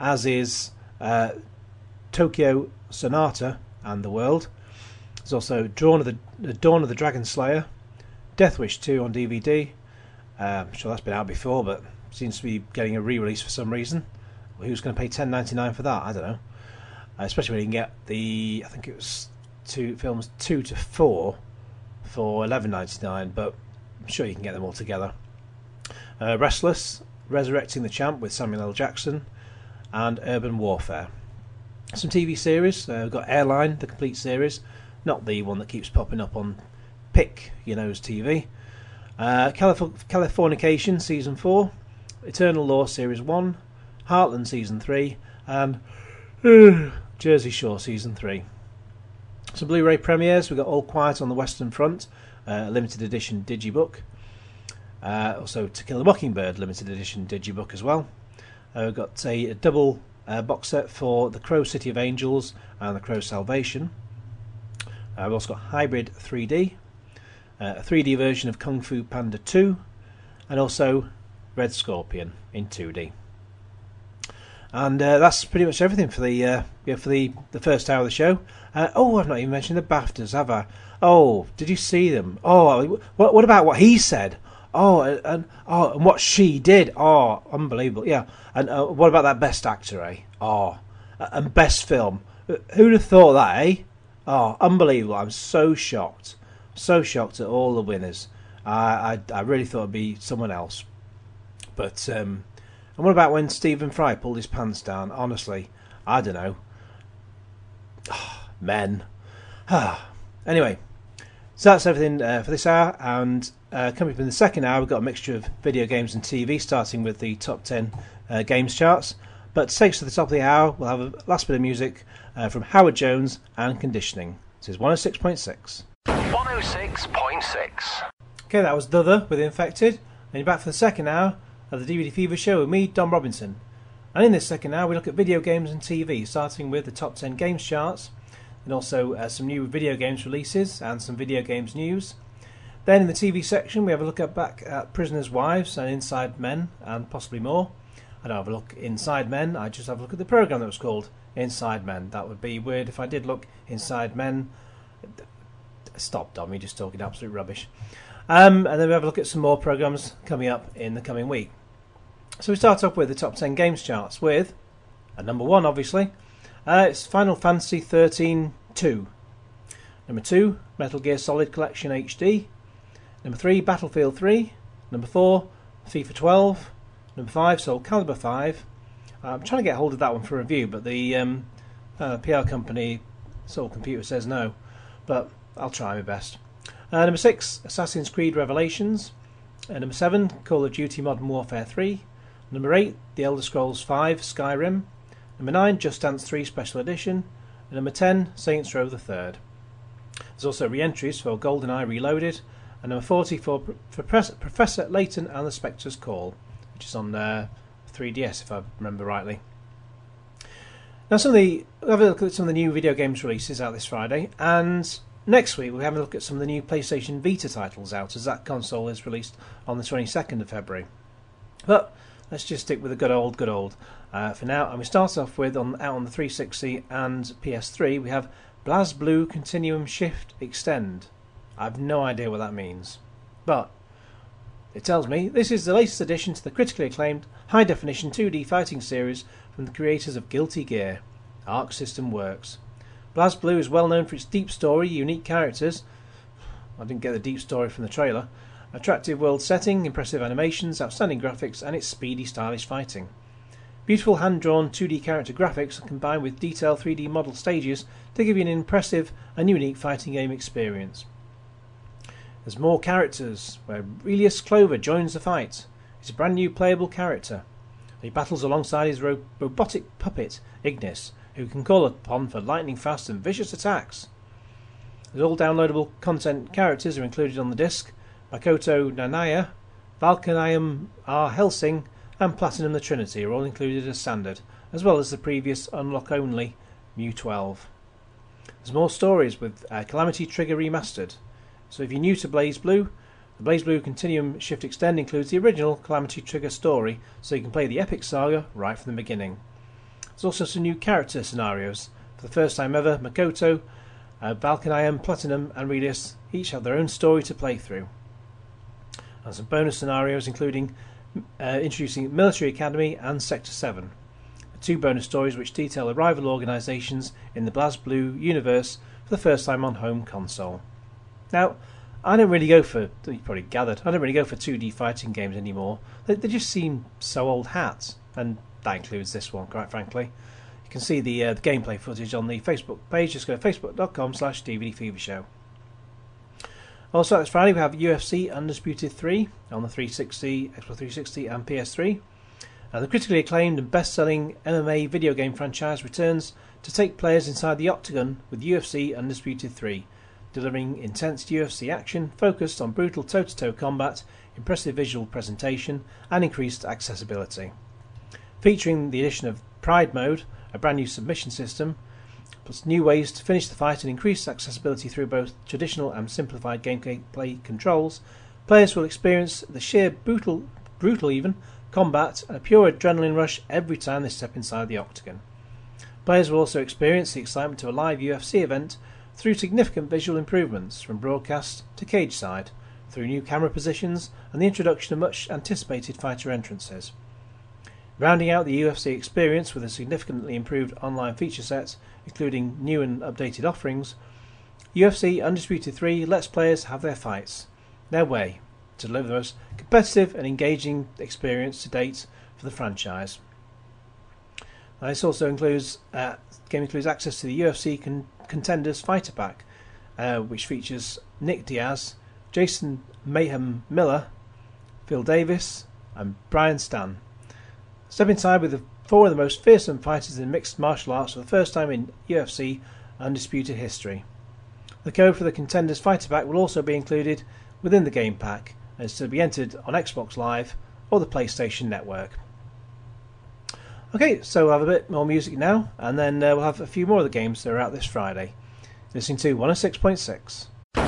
as is Tokyo Sonata and the World. There's also Dawn of the Dragon Slayer, Death Wish 2 on DVD. I'm sure that's been out before, but seems to be getting a re-release for some reason. Well, who's going to pay $10.99 for that? I don't know. Especially when you can get I think it was films 2 to 4 for $11.99, but I'm sure you can get them all together. Restless, Resurrecting the Champ with Samuel L. Jackson, and Urban Warfare. Some TV series. We've got Airline, the complete series, not the one that keeps popping up on Pick, TV. Californication Season 4, Eternal Law Series 1, Heartland Season 3, and Jersey Shore Season 3. Some Blu-ray premieres. We've got All Quiet on the Western Front, limited edition digibook. Also To Kill a Mockingbird limited edition digibook as well. We've got a double box set for The Crow City of Angels and The Crow Salvation. We've also got Hybrid 3D, a 3D version of Kung Fu Panda 2, and also Red Scorpion in 2D. And that's pretty much everything for the first hour of the show. I've not even mentioned the BAFTAs, have I? Oh, did you see them? Oh, what about what he said? And what she did. Oh, unbelievable. Yeah. And what about that best actor, eh? Oh, and best film. Who'd have thought that, eh? Oh, unbelievable. I'm so shocked. So shocked at all the winners. I really thought it'd be someone else. But, and what about when Stephen Fry pulled his pants down? Honestly, I don't know. Men. Anyway, so that's everything for this hour, and coming up in the second hour we've got a mixture of video games and TV, starting with the top 10 games charts. But to take us to the top of the hour, we'll have a last bit of music from Howard Jones and Conditioning. This is 106.6. 106.6. Okay, that was Thother with Infected, and you're back for the second hour of the DVD Fever Show with me, Dom Robinson. And in this second hour we look at video games and TV, starting with the top 10 games charts, and also some new video games releases and some video games news. Then in the TV section we have a look back at Prisoners' Wives and Inside Men and possibly more. I don't have a look Inside Men, I just have a look at the programme that was called Inside Men. That would be weird if I did look Inside Men. Stop, Dom, you're just talking absolute rubbish. And then we have a look at some more programmes coming up in the coming week. So we start off with the top 10 games charts with number 1, obviously. It's Final Fantasy 13 2. Number 2, Metal Gear Solid Collection HD. Number 3, Battlefield 3. Number 4, FIFA 12. Number 5, Soul Calibur 5. I'm trying to get hold of that one for review, but the PR company, Soul Computer, says no. But I'll try my best. Number 6, Assassin's Creed Revelations. Number 7, Call of Duty Modern Warfare 3. Number 8, The Elder Scrolls 5 Skyrim. Number 9, Just Dance 3 Special Edition. And number 10, Saints Row the Third. There's also re-entries for GoldenEye Reloaded. And number 40 for Professor Layton and the Spectre's Call, which is on 3DS if I remember rightly. Now we'll have a look at some of the new video games releases out this Friday, and next week we'll have a look at some of the new PlayStation Vita titles out, as that console is released on the 22nd of February. But let's just stick with the good old for now, and we start off with out on the 360 and PS3 we have BlazBlue Continuum Shift Extend. I have no idea what that means, but it tells me this is the latest addition to the critically acclaimed high-definition 2D fighting series from the creators of Guilty Gear, Arc System Works. BlazBlue is well known for its deep story, unique characters — I didn't get the deep story from the trailer — attractive world setting, impressive animations, outstanding graphics, and its speedy, stylish fighting. Beautiful hand-drawn 2D character graphics combined with detailed 3D model stages to give you an impressive and unique fighting game experience. There's more characters, where Relius Clover joins the fight. He's a brand new playable character. He battles alongside his robotic puppet, Ignis, who can call upon for lightning-fast and vicious attacks. All downloadable content characters are included on the disc. Makoto Nanaya, Valkyrium R. Helsing, and Platinum the Trinity are all included as standard, as well as the previous unlock-only Mu-12. There's more stories with Calamity Trigger Remastered. So if you're new to BlazBlue, the BlazBlue Continuum Shift Extend includes the original Calamity Trigger story, so you can play the epic saga right from the beginning. There's also some new character scenarios. For the first time ever, Makoto, Valkyrian, Platinum and Redis each have their own story to play through. And some bonus scenarios including introducing Military Academy and Sector 7. Two bonus stories which detail the rival organisations in the BlazBlue universe for the first time on home console. Now, I don't really go for, you probably gathered, I don't really go for 2D fighting games anymore. They just seem so old hat, and that includes this one, quite frankly. You can see the gameplay footage on the Facebook page. Just go to facebook.com/DVDFevershow. Also, this Friday we have UFC Undisputed 3 on the 360, Xbox 360 and PS3. The critically acclaimed and best-selling MMA video game franchise returns to take players inside the octagon with UFC Undisputed 3, delivering intense UFC action focused on brutal toe-to-toe combat, impressive visual presentation and increased accessibility. Featuring the addition of Pride Mode, a brand new submission system, plus new ways to finish the fight and increased accessibility through both traditional and simplified gameplay controls, players will experience the sheer brutal even, combat and a pure adrenaline rush every time they step inside the octagon. Players will also experience the excitement of a live UFC event through significant visual improvements from broadcast to cage side, through new camera positions and the introduction of much anticipated fighter entrances. Rounding out the UFC experience with a significantly improved online feature set, including new and updated offerings, UFC Undisputed 3 lets players have their fights, their way, to deliver the most competitive and engaging experience to date for the franchise. Now, this also includes access to the UFC Contenders Fighter Pack, which features Nick Diaz, Jason Mayhem Miller, Phil Davis and Brian Stan. Step inside with four of the most fearsome fighters in mixed martial arts for the first time in UFC Undisputed history. The code for the Contenders Fighter Pack will also be included within the game pack, and is to be entered on Xbox Live or the PlayStation Network. Okay, so we'll have a bit more music now, and then we'll have a few more of the games that are out this Friday. Listening to 106.6.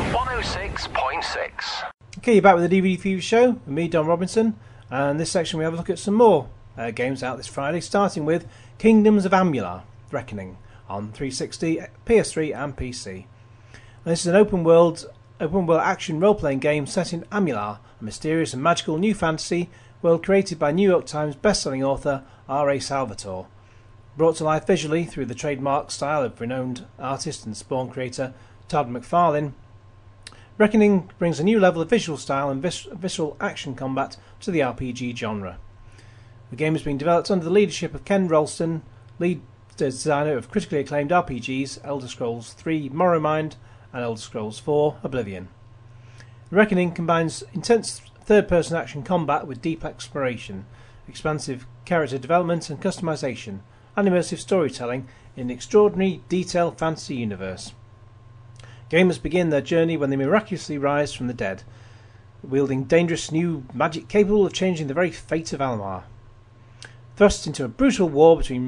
106.6. Okay, you're back with the DVD Fever Show with me, Don Robinson, and this section we have a look at some more games out this Friday, starting with Kingdoms of Amalur: Reckoning on 360, PS3 and PC. And this is an open world action role-playing game set in Amalur, a mysterious and magical new fantasy world created by New York Times best-selling author R.A. Salvatore. Brought to life visually through the trademark style of renowned artist and Spawn creator Todd McFarlane, Reckoning brings a new level of visual style and visceral action combat to the RPG genre. The game has been developed under the leadership of Ken Rolston, lead designer of critically acclaimed RPGs Elder Scrolls III Morrowind and Elder Scrolls IV Oblivion. Reckoning combines intense third-person action combat with deep exploration, expansive character development and customization, and immersive storytelling in an extraordinary, detailed fantasy universe. Gamers begin their journey when they miraculously rise from the dead, wielding dangerous new magic capable of changing the very fate of Amalur. Thrust into a brutal war between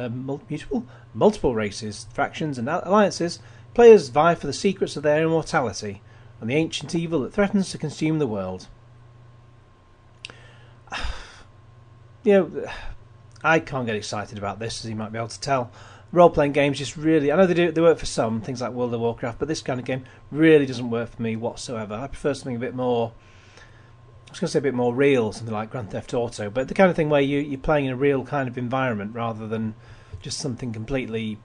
multiple races, factions and alliances, players vie for the secrets of their immortality and the ancient evil that threatens to consume the world. I can't get excited about this, as you might be able to tell. Role-playing games just really, I know they work for some, things like World of Warcraft, but this kind of game really doesn't work for me whatsoever. I prefer something a bit more, I was going to say a bit more real, something like Grand Theft Auto, but the kind of thing where you're playing in a real kind of environment rather than just something completely,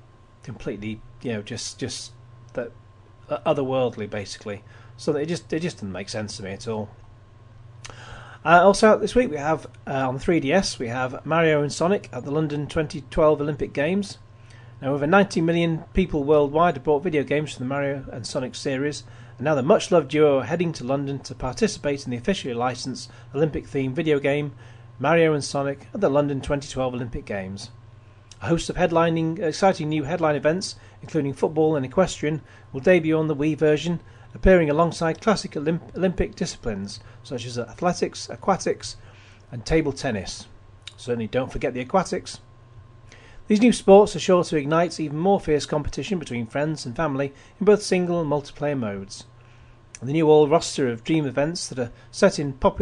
just that otherworldly, basically. So it just doesn't make sense to me at all. Also out this week we have on the 3DS we have Mario and Sonic at the London 2012 Olympic Games. Now over 90 million people worldwide have bought video games from the Mario and Sonic series, and now the much loved duo are heading to London to participate in the officially licensed Olympic themed video game Mario and Sonic at the London 2012 Olympic Games. A host of exciting new headline events, including football and equestrian, will debut on the Wii version, appearing alongside classic Olympic disciplines such as athletics, aquatics and table tennis. Certainly don't forget the aquatics. These new sports are sure to ignite even more fierce competition between friends and family in both single and multiplayer modes. The new all roster of dream events that are set in popular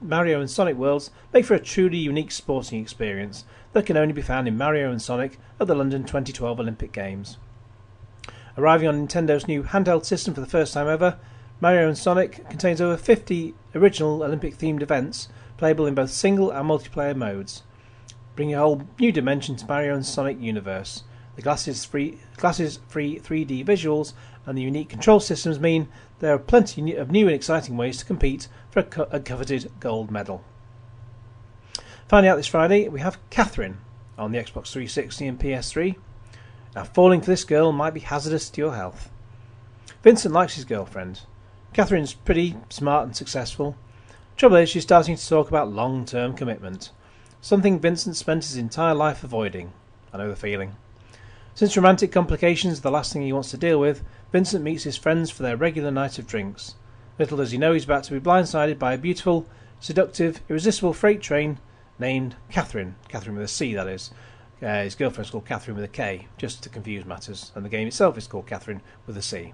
Mario and Sonic worlds make for a truly unique sporting experience that can only be found in Mario and Sonic at the London 2012 Olympic Games. Arriving on Nintendo's new handheld system for the first time ever, Mario and Sonic contains over 50 original Olympic-themed events playable in both single and multiplayer modes, bringing a whole new dimension to Mario and Sonic universe. The glasses-free 3D visuals and the unique control systems mean there are plenty of new and exciting ways to compete for a coveted gold medal. Finding out this Friday, we have Catherine on the Xbox 360 and PS3. Now, falling for this girl might be hazardous to your health. Vincent likes his girlfriend. Catherine's pretty, smart and successful. Trouble is, she's starting to talk about long-term commitment, something Vincent spent his entire life avoiding. I know the feeling. Since romantic complications are the last thing he wants to deal with, Vincent meets his friends for their regular night of drinks. Little does he know he's about to be blindsided by a beautiful, seductive, irresistible freight train named Catherine. Catherine with a C, that is. His girlfriend's called Catherine with a K, just to confuse matters, and the game itself is called Catherine with a C.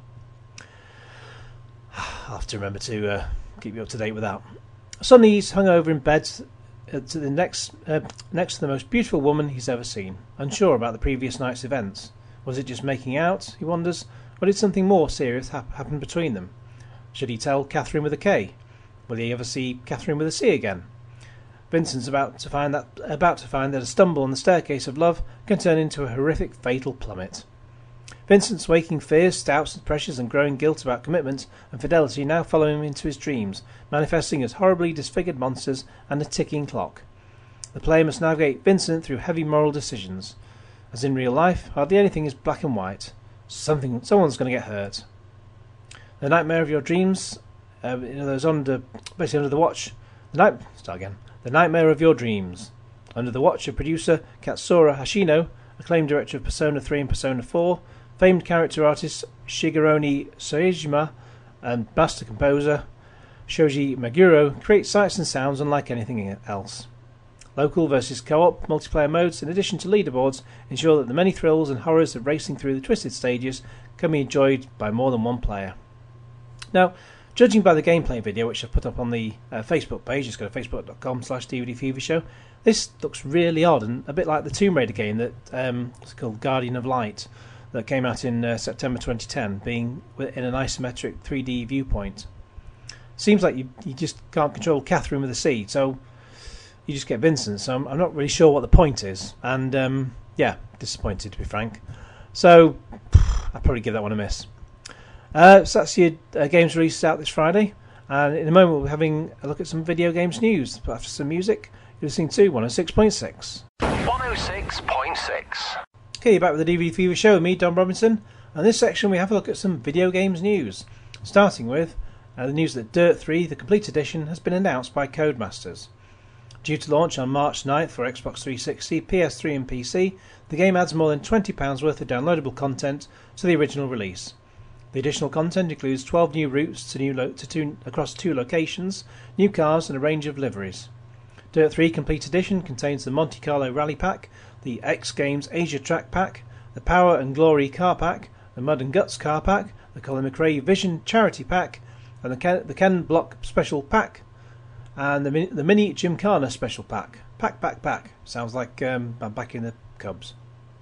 I'll have to remember to keep you up to date with that. Suddenly he's hung over in bed to the next to the most beautiful woman he's ever seen, unsure about the previous night's events. Was it just making out, he wonders, or did something more serious happen between them? Should he tell Catherine with a K? Will he ever see Catherine with a C again? Vincent's about to find that a stumble on the staircase of love can turn into a horrific, fatal plummet. Vincent's waking fears, doubts, pressures, and growing guilt about commitment and fidelity now follow him into his dreams, manifesting as horribly disfigured monsters and a ticking clock. The player must navigate Vincent through heavy moral decisions. As in real life, hardly anything is black and white. Someone's going to get hurt. The nightmare of your dreams, those basically under the watch. The Nightmare of Your Dreams. Under the watch of producer Katsura Hashino, acclaimed director of Persona 3 and Persona 4, famed character artist Shigeru Soejima, and master composer Shoji Meguro create sights and sounds unlike anything else. Local versus co-op multiplayer modes, in addition to leaderboards, ensure that the many thrills and horrors of racing through the twisted stages can be enjoyed by more than one player. Now, judging by the gameplay video, which I've put up on the Facebook page, just go to facebook.com/DVDFevershow, this looks really odd and a bit like the Tomb Raider game that it's called Guardian of Light, that came out in September 2010, being in an isometric 3D viewpoint. Seems like you just can't control Catherine with a C, so you just get Vincent. So I'm not really sure what the point is, and disappointed to be frank. So I'll probably give that one a miss. So that's your games released out this Friday, and in a moment we'll be having a look at some video games news. But after some music, you're listening to 106.6. 106.6. Okay, you're back with the DVD Fever Show with me, Don Robinson, and in this section we have a look at some video games news, starting with the news that Dirt 3, the complete edition, has been announced by Codemasters. Due to launch on March 9th for Xbox 360, PS3 and PC, the game adds more than £20 worth of downloadable content to the original release. The additional content includes 12 new routes across 2 locations, new cars and a range of liveries. Dirt 3 Complete Edition contains the Monte Carlo Rally Pack, the X Games Asia Track Pack, the Power and Glory Car Pack, the Mud and Guts Car Pack, the Colin McRae Vision Charity Pack, and the Ken Block Special Pack, and the Mini Gymkhana Special Pack. Pack. Sounds like I'm back in the Cubs.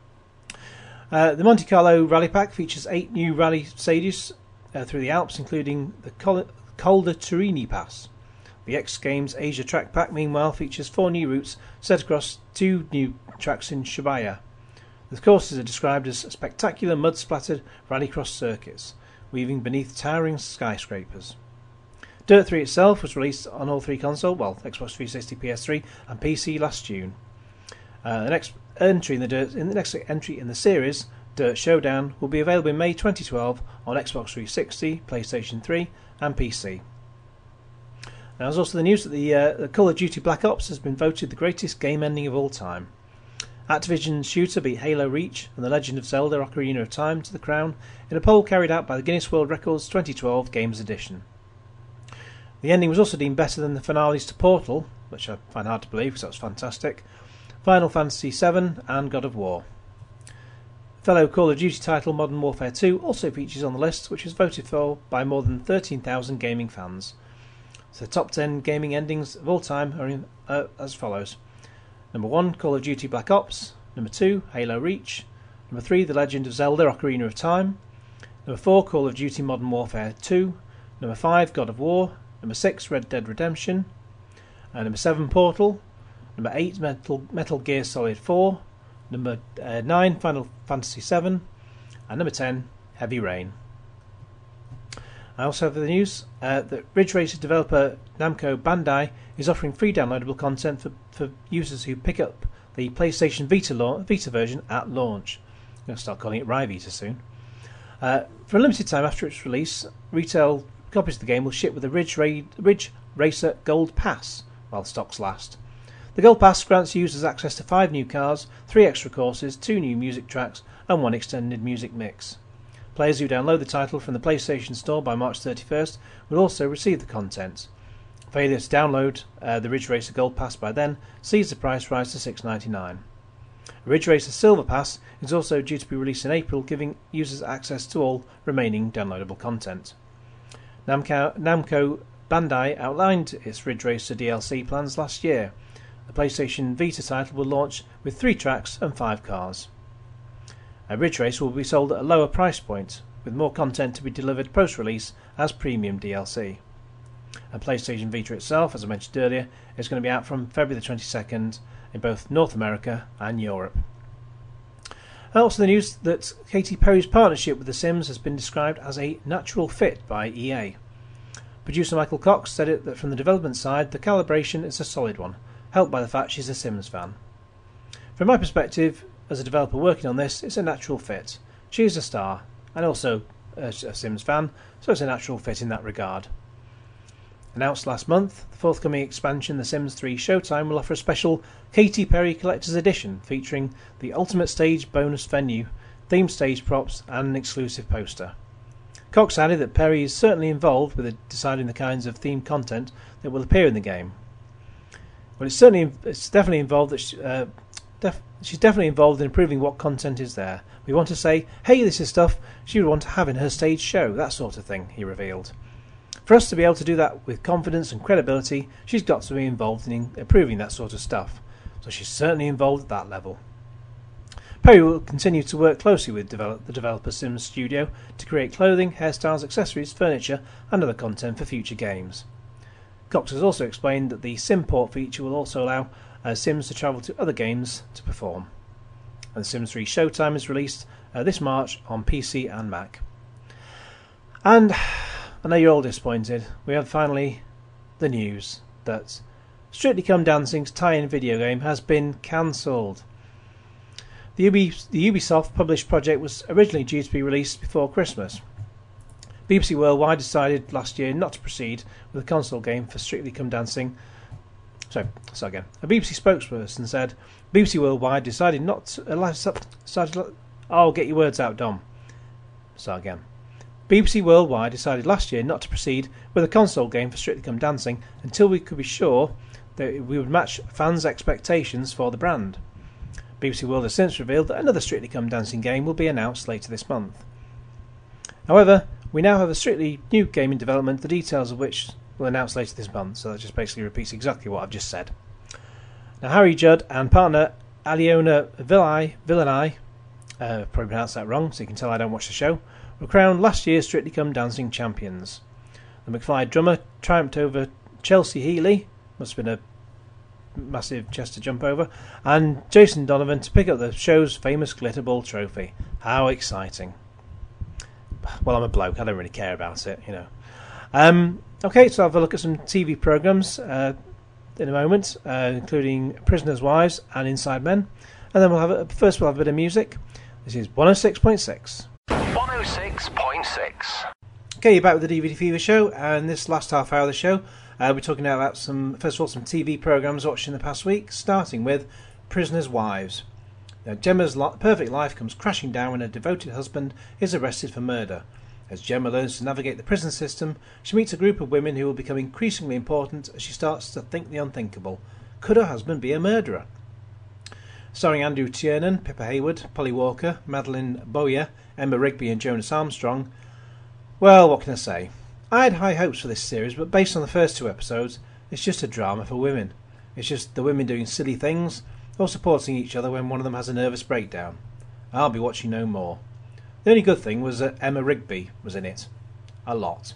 The Monte Carlo Rally Pack features 8 new rally stages through the Alps, including the Col de Turini Pass. The X Games Asia Track Pack, meanwhile, features 4 new routes set across 2 new tracks in Shibaya. The courses are described as spectacular mud-splattered rallycross circuits, weaving beneath towering skyscrapers. Dirt 3 itself was released on all 3 consoles, Xbox 360, PS3 and PC last June. The next entry in the series, Dirt Showdown, will be available in May 2012 on Xbox 360, PlayStation 3 and PC. Now, there's also the news that the Call of Duty Black Ops has been voted the greatest game ending of all time. Activision's shooter beat Halo Reach and The Legend of Zelda Ocarina of Time to the crown in a poll carried out by the Guinness World Records 2012 Games Edition. The ending was also deemed better than the finales to Portal, which I find hard to believe because that was fantastic, Final Fantasy VII and God of War. Fellow Call of Duty title Modern Warfare 2 also features on the list, which was voted for by more than 13,000 gaming fans. So the top 10 gaming endings of all time are as follows. Number 1, Call of Duty Black Ops. Number 2, Halo Reach. Number 3, The Legend of Zelda Ocarina of Time. Number 4, Call of Duty Modern Warfare 2. Number 5, God of War. Number 6, Red Dead Redemption. Number 7, Portal. Number 8, Metal Gear Solid 4. Number 9, Final Fantasy 7. And number 10, Heavy Rain. I also have the news that Ridge Racer developer Namco Bandai is offering free downloadable content for users who pick up the PlayStation Vita version at launch. I'm going to start calling it Ryvita soon. For a limited time after its release, retail copies of the game will ship with a Ridge Racer Gold Pass while stocks last. The Gold Pass grants users access to 5 new cars, 3 extra courses, 2 new music tracks, and 1 extended music mix. Players who download the title from the PlayStation Store by March 31st will also receive the content. Failure to download the Ridge Racer Gold Pass by then sees the price rise to $6.99. A Ridge Racer Silver Pass is also due to be released in April, giving users access to all remaining downloadable content. Namco Bandai outlined its Ridge Racer DLC plans last year. The PlayStation Vita title will launch with 3 tracks and 5 cars. Ridge Racer will be sold at a lower price point, with more content to be delivered post-release as premium DLC. And PlayStation Vita itself, as I mentioned earlier, is going to be out from February the 22nd in both North America and Europe. Also the news that Katy Perry's partnership with The Sims has been described as a natural fit by EA. Producer Michael Cox said that from the development side, the collaboration is a solid one, helped by the fact she's a Sims fan. From my perspective, as a developer working on this, it's a natural fit. She is a star, and also a Sims fan, so it's a natural fit in that regard. Announced last month, the forthcoming expansion The Sims 3 Showtime will offer a special Katy Perry Collector's Edition featuring the Ultimate Stage bonus venue, themed stage props, and an exclusive poster. Cox added that Perry is certainly involved with deciding the kinds of themed content that will appear in the game. Well, it's definitely involved that she's definitely involved in improving what content is there. We want to say, hey, this is stuff she would want to have in her stage show, that sort of thing, he revealed. For us to be able to do that with confidence and credibility, she's got to be involved in improving that sort of stuff. So she's certainly involved at that level. Perry will continue to work closely with the developer Sims Studio to create clothing, hairstyles, accessories, furniture, and other content for future games. Cox has also explained that the SimPort feature will also allow Sims to travel to other games to perform. And The Sims 3 Showtime is released this March on PC and Mac. And I know you're all disappointed. We have finally the news that Strictly Come Dancing's tie-in video game has been cancelled. The Ubisoft published project was originally due to be released before Christmas. BBC Worldwide decided last year not to proceed with a console game for Strictly Come Dancing. A BBC spokesperson said BBC Worldwide decided not to get your words out, Dom. Start again. BBC Worldwide decided last year not to proceed with a console game for Strictly Come Dancing until we could be sure that we would match fans' expectations for the brand. BBC World has since revealed that another Strictly Come Dancing game will be announced later this month. However, we now have a strictly new game in development, the details of which will announce later this month, so that just basically repeats exactly what I've just said. Now, Harry Judd and partner Aliona Villanai, probably pronounced that wrong, so you can tell I don't watch the show, were crowned last year's Strictly Come Dancing champions. The McFly drummer triumphed over Chelsea Healy, must have been a massive chest to jump over, and Jason Donovan to pick up the show's famous Glitter Ball trophy. How exciting. Well, I'm a bloke, I don't really care about it, you know. Okay, so I'll have a look at some TV programmes in a moment, including Prisoners' Wives and Inside Men. And then we'll have a bit of music. This is 106.6. 106.6. Okay, you're back with the DVD Fever show, and this last half hour of the show, we're talking now about some TV programmes watched in the past week, starting with Prisoners' Wives. Now, Gemma's perfect life comes crashing down when her devoted husband is arrested for murder. As Gemma learns to navigate the prison system, she meets a group of women who will become increasingly important as she starts to think the unthinkable. Could her husband be a murderer? Starring Andrew Tiernan, Pippa Hayward, Polly Walker, Madeline Bowyer, Emma Rigby and Jonas Armstrong. Well, what can I say? I had high hopes for this series, but based on the first 2 episodes, it's just a drama for women. It's just the women doing silly things, or supporting each other when one of them has a nervous breakdown. I'll be watching no more. The only good thing was that Emma Rigby was in it. A lot.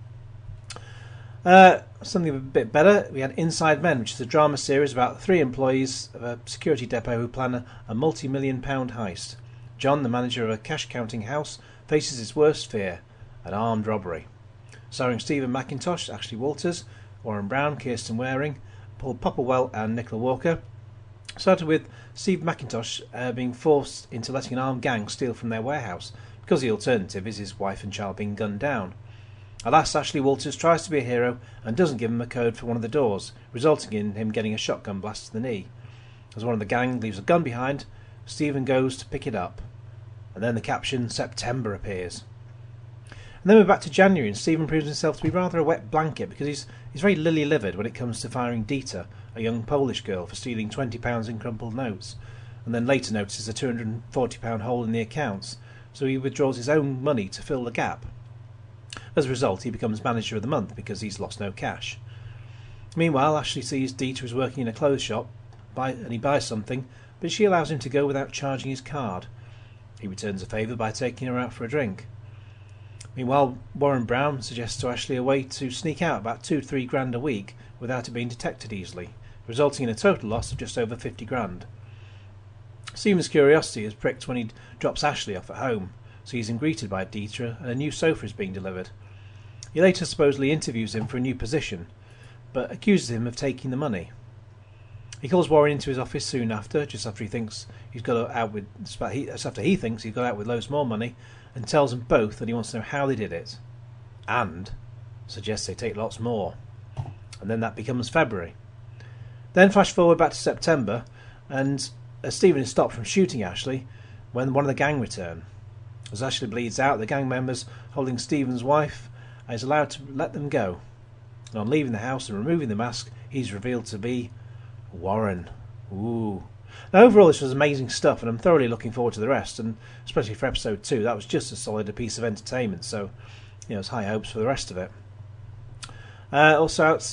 Something a bit better, we had Inside Men, which is a drama series about 3 employees of a security depot who plan a multi-million-pound heist. John, the manager of a cash-counting house, faces his worst fear, an armed robbery. Starring Stephen McIntosh, Ashley Walters, Warren Brown, Kirsten Waring, Paul Popplewell and Nicola Walker. Started with Steve McIntosh being forced into letting an armed gang steal from their warehouse, because the alternative is his wife and child being gunned down. Alas, Ashley Walters tries to be a hero and doesn't give him a code for one of the doors, resulting in him getting a shotgun blast to the knee. As one of the gang leaves a gun behind, Stephen goes to pick it up. And then the caption, September, appears. And then we're back to January, and Stephen proves himself to be rather a wet blanket because he's very lily-livered when it comes to firing Dita, a young Polish girl, for stealing £20 in crumpled notes, and then later notices a £240 hole in the accounts, so he withdraws his own money to fill the gap. As a result, he becomes manager of the month because he's lost no cash. Meanwhile, Ashley sees Dita is working in a clothes shop and he buys something, but she allows him to go without charging his card. He returns a favour by taking her out for a drink. Meanwhile, Warren Brown suggests to Ashley a way to sneak out about £2-3 grand a week without it being detected easily, resulting in a total loss of just over £50 grand. Stephen's curiosity is pricked when he drops Ashley off at home, so he's greeted by Dita and a new sofa is being delivered. He later supposedly interviews him for a new position, but accuses him of taking the money. He calls Warren into his office soon after, just after he thinks he's got out with loads more money, and tells them both that he wants to know how they did it, and suggests they take lots more. And then that becomes February. Then flash forward back to September, and Stephen is stopped from shooting Ashley when one of the gang return. As Ashley bleeds out, the gang members holding Stephen's wife is allowed to let them go. And on leaving the house and removing the mask, he's revealed to be Warren. Ooh. Now, overall, this was amazing stuff, and I'm thoroughly looking forward to the rest, and especially for episode 2. That was just as solid a piece of entertainment, so it's high hopes for the rest of it. Also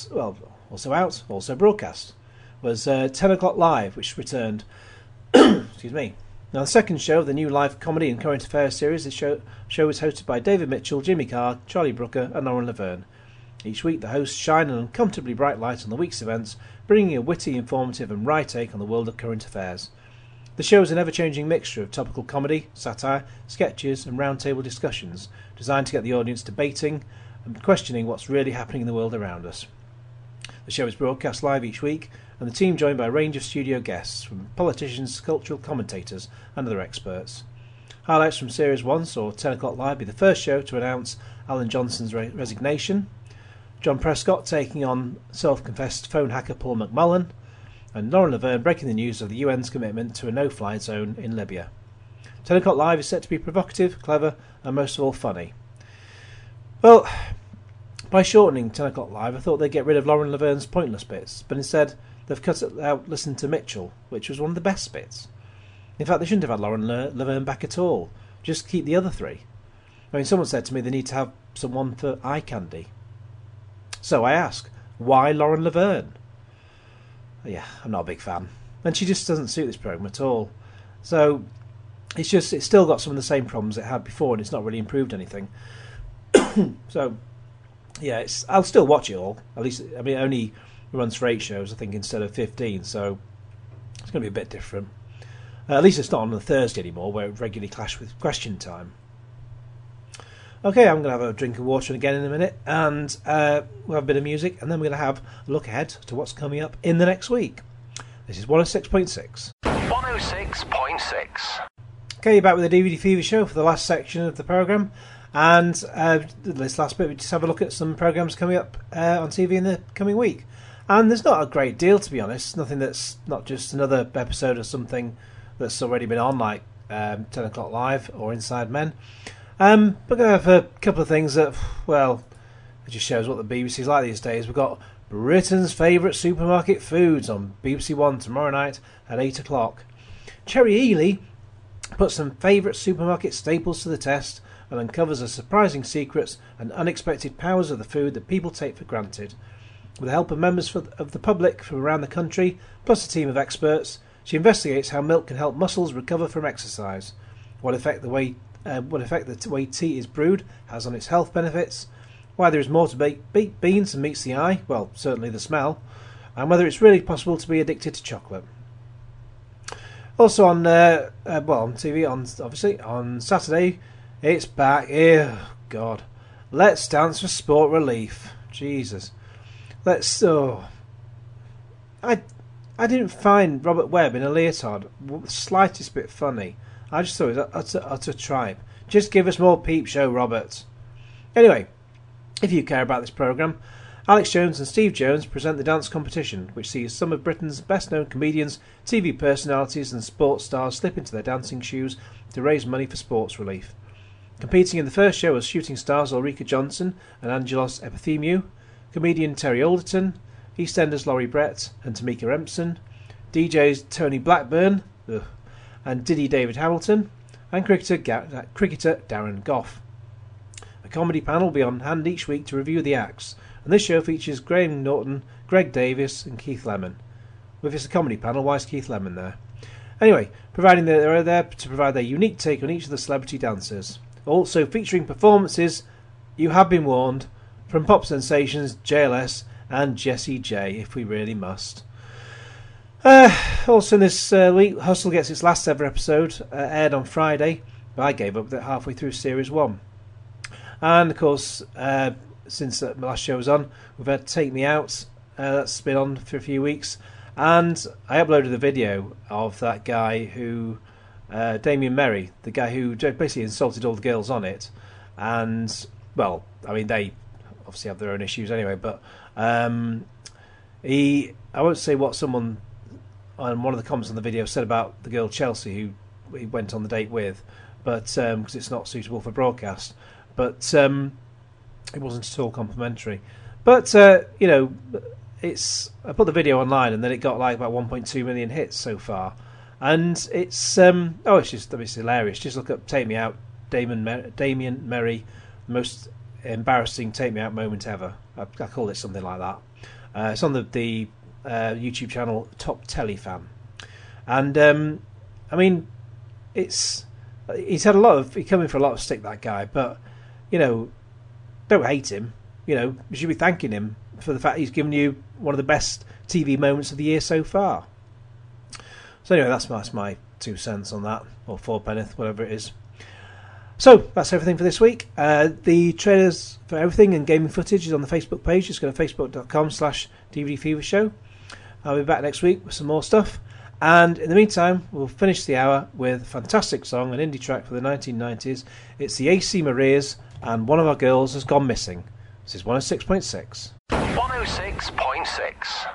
broadcast was 10 O'Clock Live, which returned. Excuse me. Now, the second show of the new live comedy and current affairs series, this show is hosted by David Mitchell, Jimmy Carr, Charlie Brooker, and Lauren Laverne. Each week, the hosts shine an uncomfortably bright light on the week's events, bringing a witty, informative, and wry take on the world of current affairs. The show is an ever-changing mixture of topical comedy, satire, sketches, and roundtable discussions, designed to get the audience debating and questioning what's really happening in the world around us. The show is broadcast live each week, and the team joined by a range of studio guests, from politicians, cultural commentators, and other experts. Highlights from Series 1 saw 10 O'Clock Live be the first show to announce Alan Johnson's resignation, John Prescott taking on self-confessed phone hacker Paul McMullen, and Lauren Laverne breaking the news of the UN's commitment to a no-fly zone in Libya. 10 O'Clock Live is set to be provocative, clever, and most of all funny. Well, by shortening 10 O'Clock Live, I thought they'd get rid of Lauren Laverne's pointless bits, but instead they've cut it out Listen to Mitchell, which was one of the best bits. In fact, they shouldn't have had Lauren Laverne back at all. Just keep the other 3. I mean, someone said to me they need to have someone for eye candy. So I ask, why Lauren Laverne? Yeah, I'm not a big fan. And she just doesn't suit this programme at all. So it's still got some of the same problems it had before, and it's not really improved anything. So yeah, I'll still watch it all. At least, I mean, it only runs for 8 shows, I think, instead of 15. So it's going to be a bit different. At least it's not on a Thursday anymore, where it regularly clashes with Question Time. Okay, I'm going to have a drink of water again in a minute, and we'll have a bit of music, and then we're going to have a look ahead to what's coming up in the next week. This is 106.6. 106.6. Okay, back with the DVD Fever Show for the last section of the programme, and this last bit we just have a look at some programmes coming up on TV in the coming week. And there's not a great deal, to be honest. Nothing that's not just another episode of something that's already been on, like 10 O'Clock Live or Inside Men. We're going to have a couple of things that, well, it just shows what the BBC's like these days. We've got Britain's favourite supermarket foods on BBC One tomorrow night at 8 o'clock. Cherry Ely put some favourite supermarket staples to the test and uncovers the surprising secrets and unexpected powers of the food that people take for granted. With the help of members of the public from around the country, plus a team of experts, she investigates how milk can help muscles recover from exercise, what effect the way tea is brewed has on its health benefits, why there is more to baked beans than meets the eye, well, certainly the smell, and whether it's really possible to be addicted to chocolate. Also on TV, on Saturday, it's back. Ew, God. Let's Dance for Sport Relief. Jesus. I didn't find Robert Webb in a leotard the slightest bit funny. I just thought it was utter tripe. Just give us more Peep Show, Robert. Anyway, if you care about this programme, Alex Jones and Steve Jones present the dance competition, which sees some of Britain's best-known comedians, TV personalities and sports stars slip into their dancing shoes to raise money for sports relief. Competing in the first show are shooting stars Ulrika Johnson and Angelos Epithemiou, comedian Terry Alderton, EastEnders Laurie Brett and Tamika Empson, DJs Tony Blackburn and Diddy David Hamilton, and cricketer Darren Gough. A comedy panel will be on hand each week to review the acts, and this show features Graham Norton, Greg Davis and Keith Lemon. Well, if it's a comedy panel, why is Keith Lemon there? Anyway, providing that they're there to provide their unique take on each of the celebrity dancers. Also featuring performances, you have been warned, from pop sensations JLS and Jessie J, if we really must. Also in this week, Hustle gets its last ever episode aired on Friday, but I gave up that halfway through Series 1. And of course, since the last show was on, we've had Take Me Out, that's been on for a few weeks, and I uploaded the video of that guy who, Damien Merry, the guy who basically insulted all the girls on it, and, well, I mean, they obviously have their own issues anyway, but I won't say what someone on one of the comments on the video said about the girl Chelsea who he went on the date with, but because it's not suitable for broadcast, but it wasn't at all complimentary. But you know, I put the video online and then it got like about 1.2 million hits so far, and it's just hilarious. Just look up "Take Me Out," Damien Merry, the most embarrassing Take Me Out moment ever. I call it something like that. It's on the YouTube channel Top Telly Fan, and I mean, he's had he's coming for a lot of stick, that guy, but you know, don't hate him. You know, you should be thanking him for the fact he's given you one of the best TV moments of the year so far. So anyway, that's my 2 cents on that, or 4 penneth, whatever it is. So that's everything for this week. The trailers for everything and gaming footage is on the Facebook page. Just go to facebook.com/DVD Fever Show. I'll be back next week with some more stuff. And in the meantime, we'll finish the hour with a fantastic song, an indie track for the 1990s. It's the AC Marias, and One of Our Girls Has Gone Missing. This is 106.6. 106.6.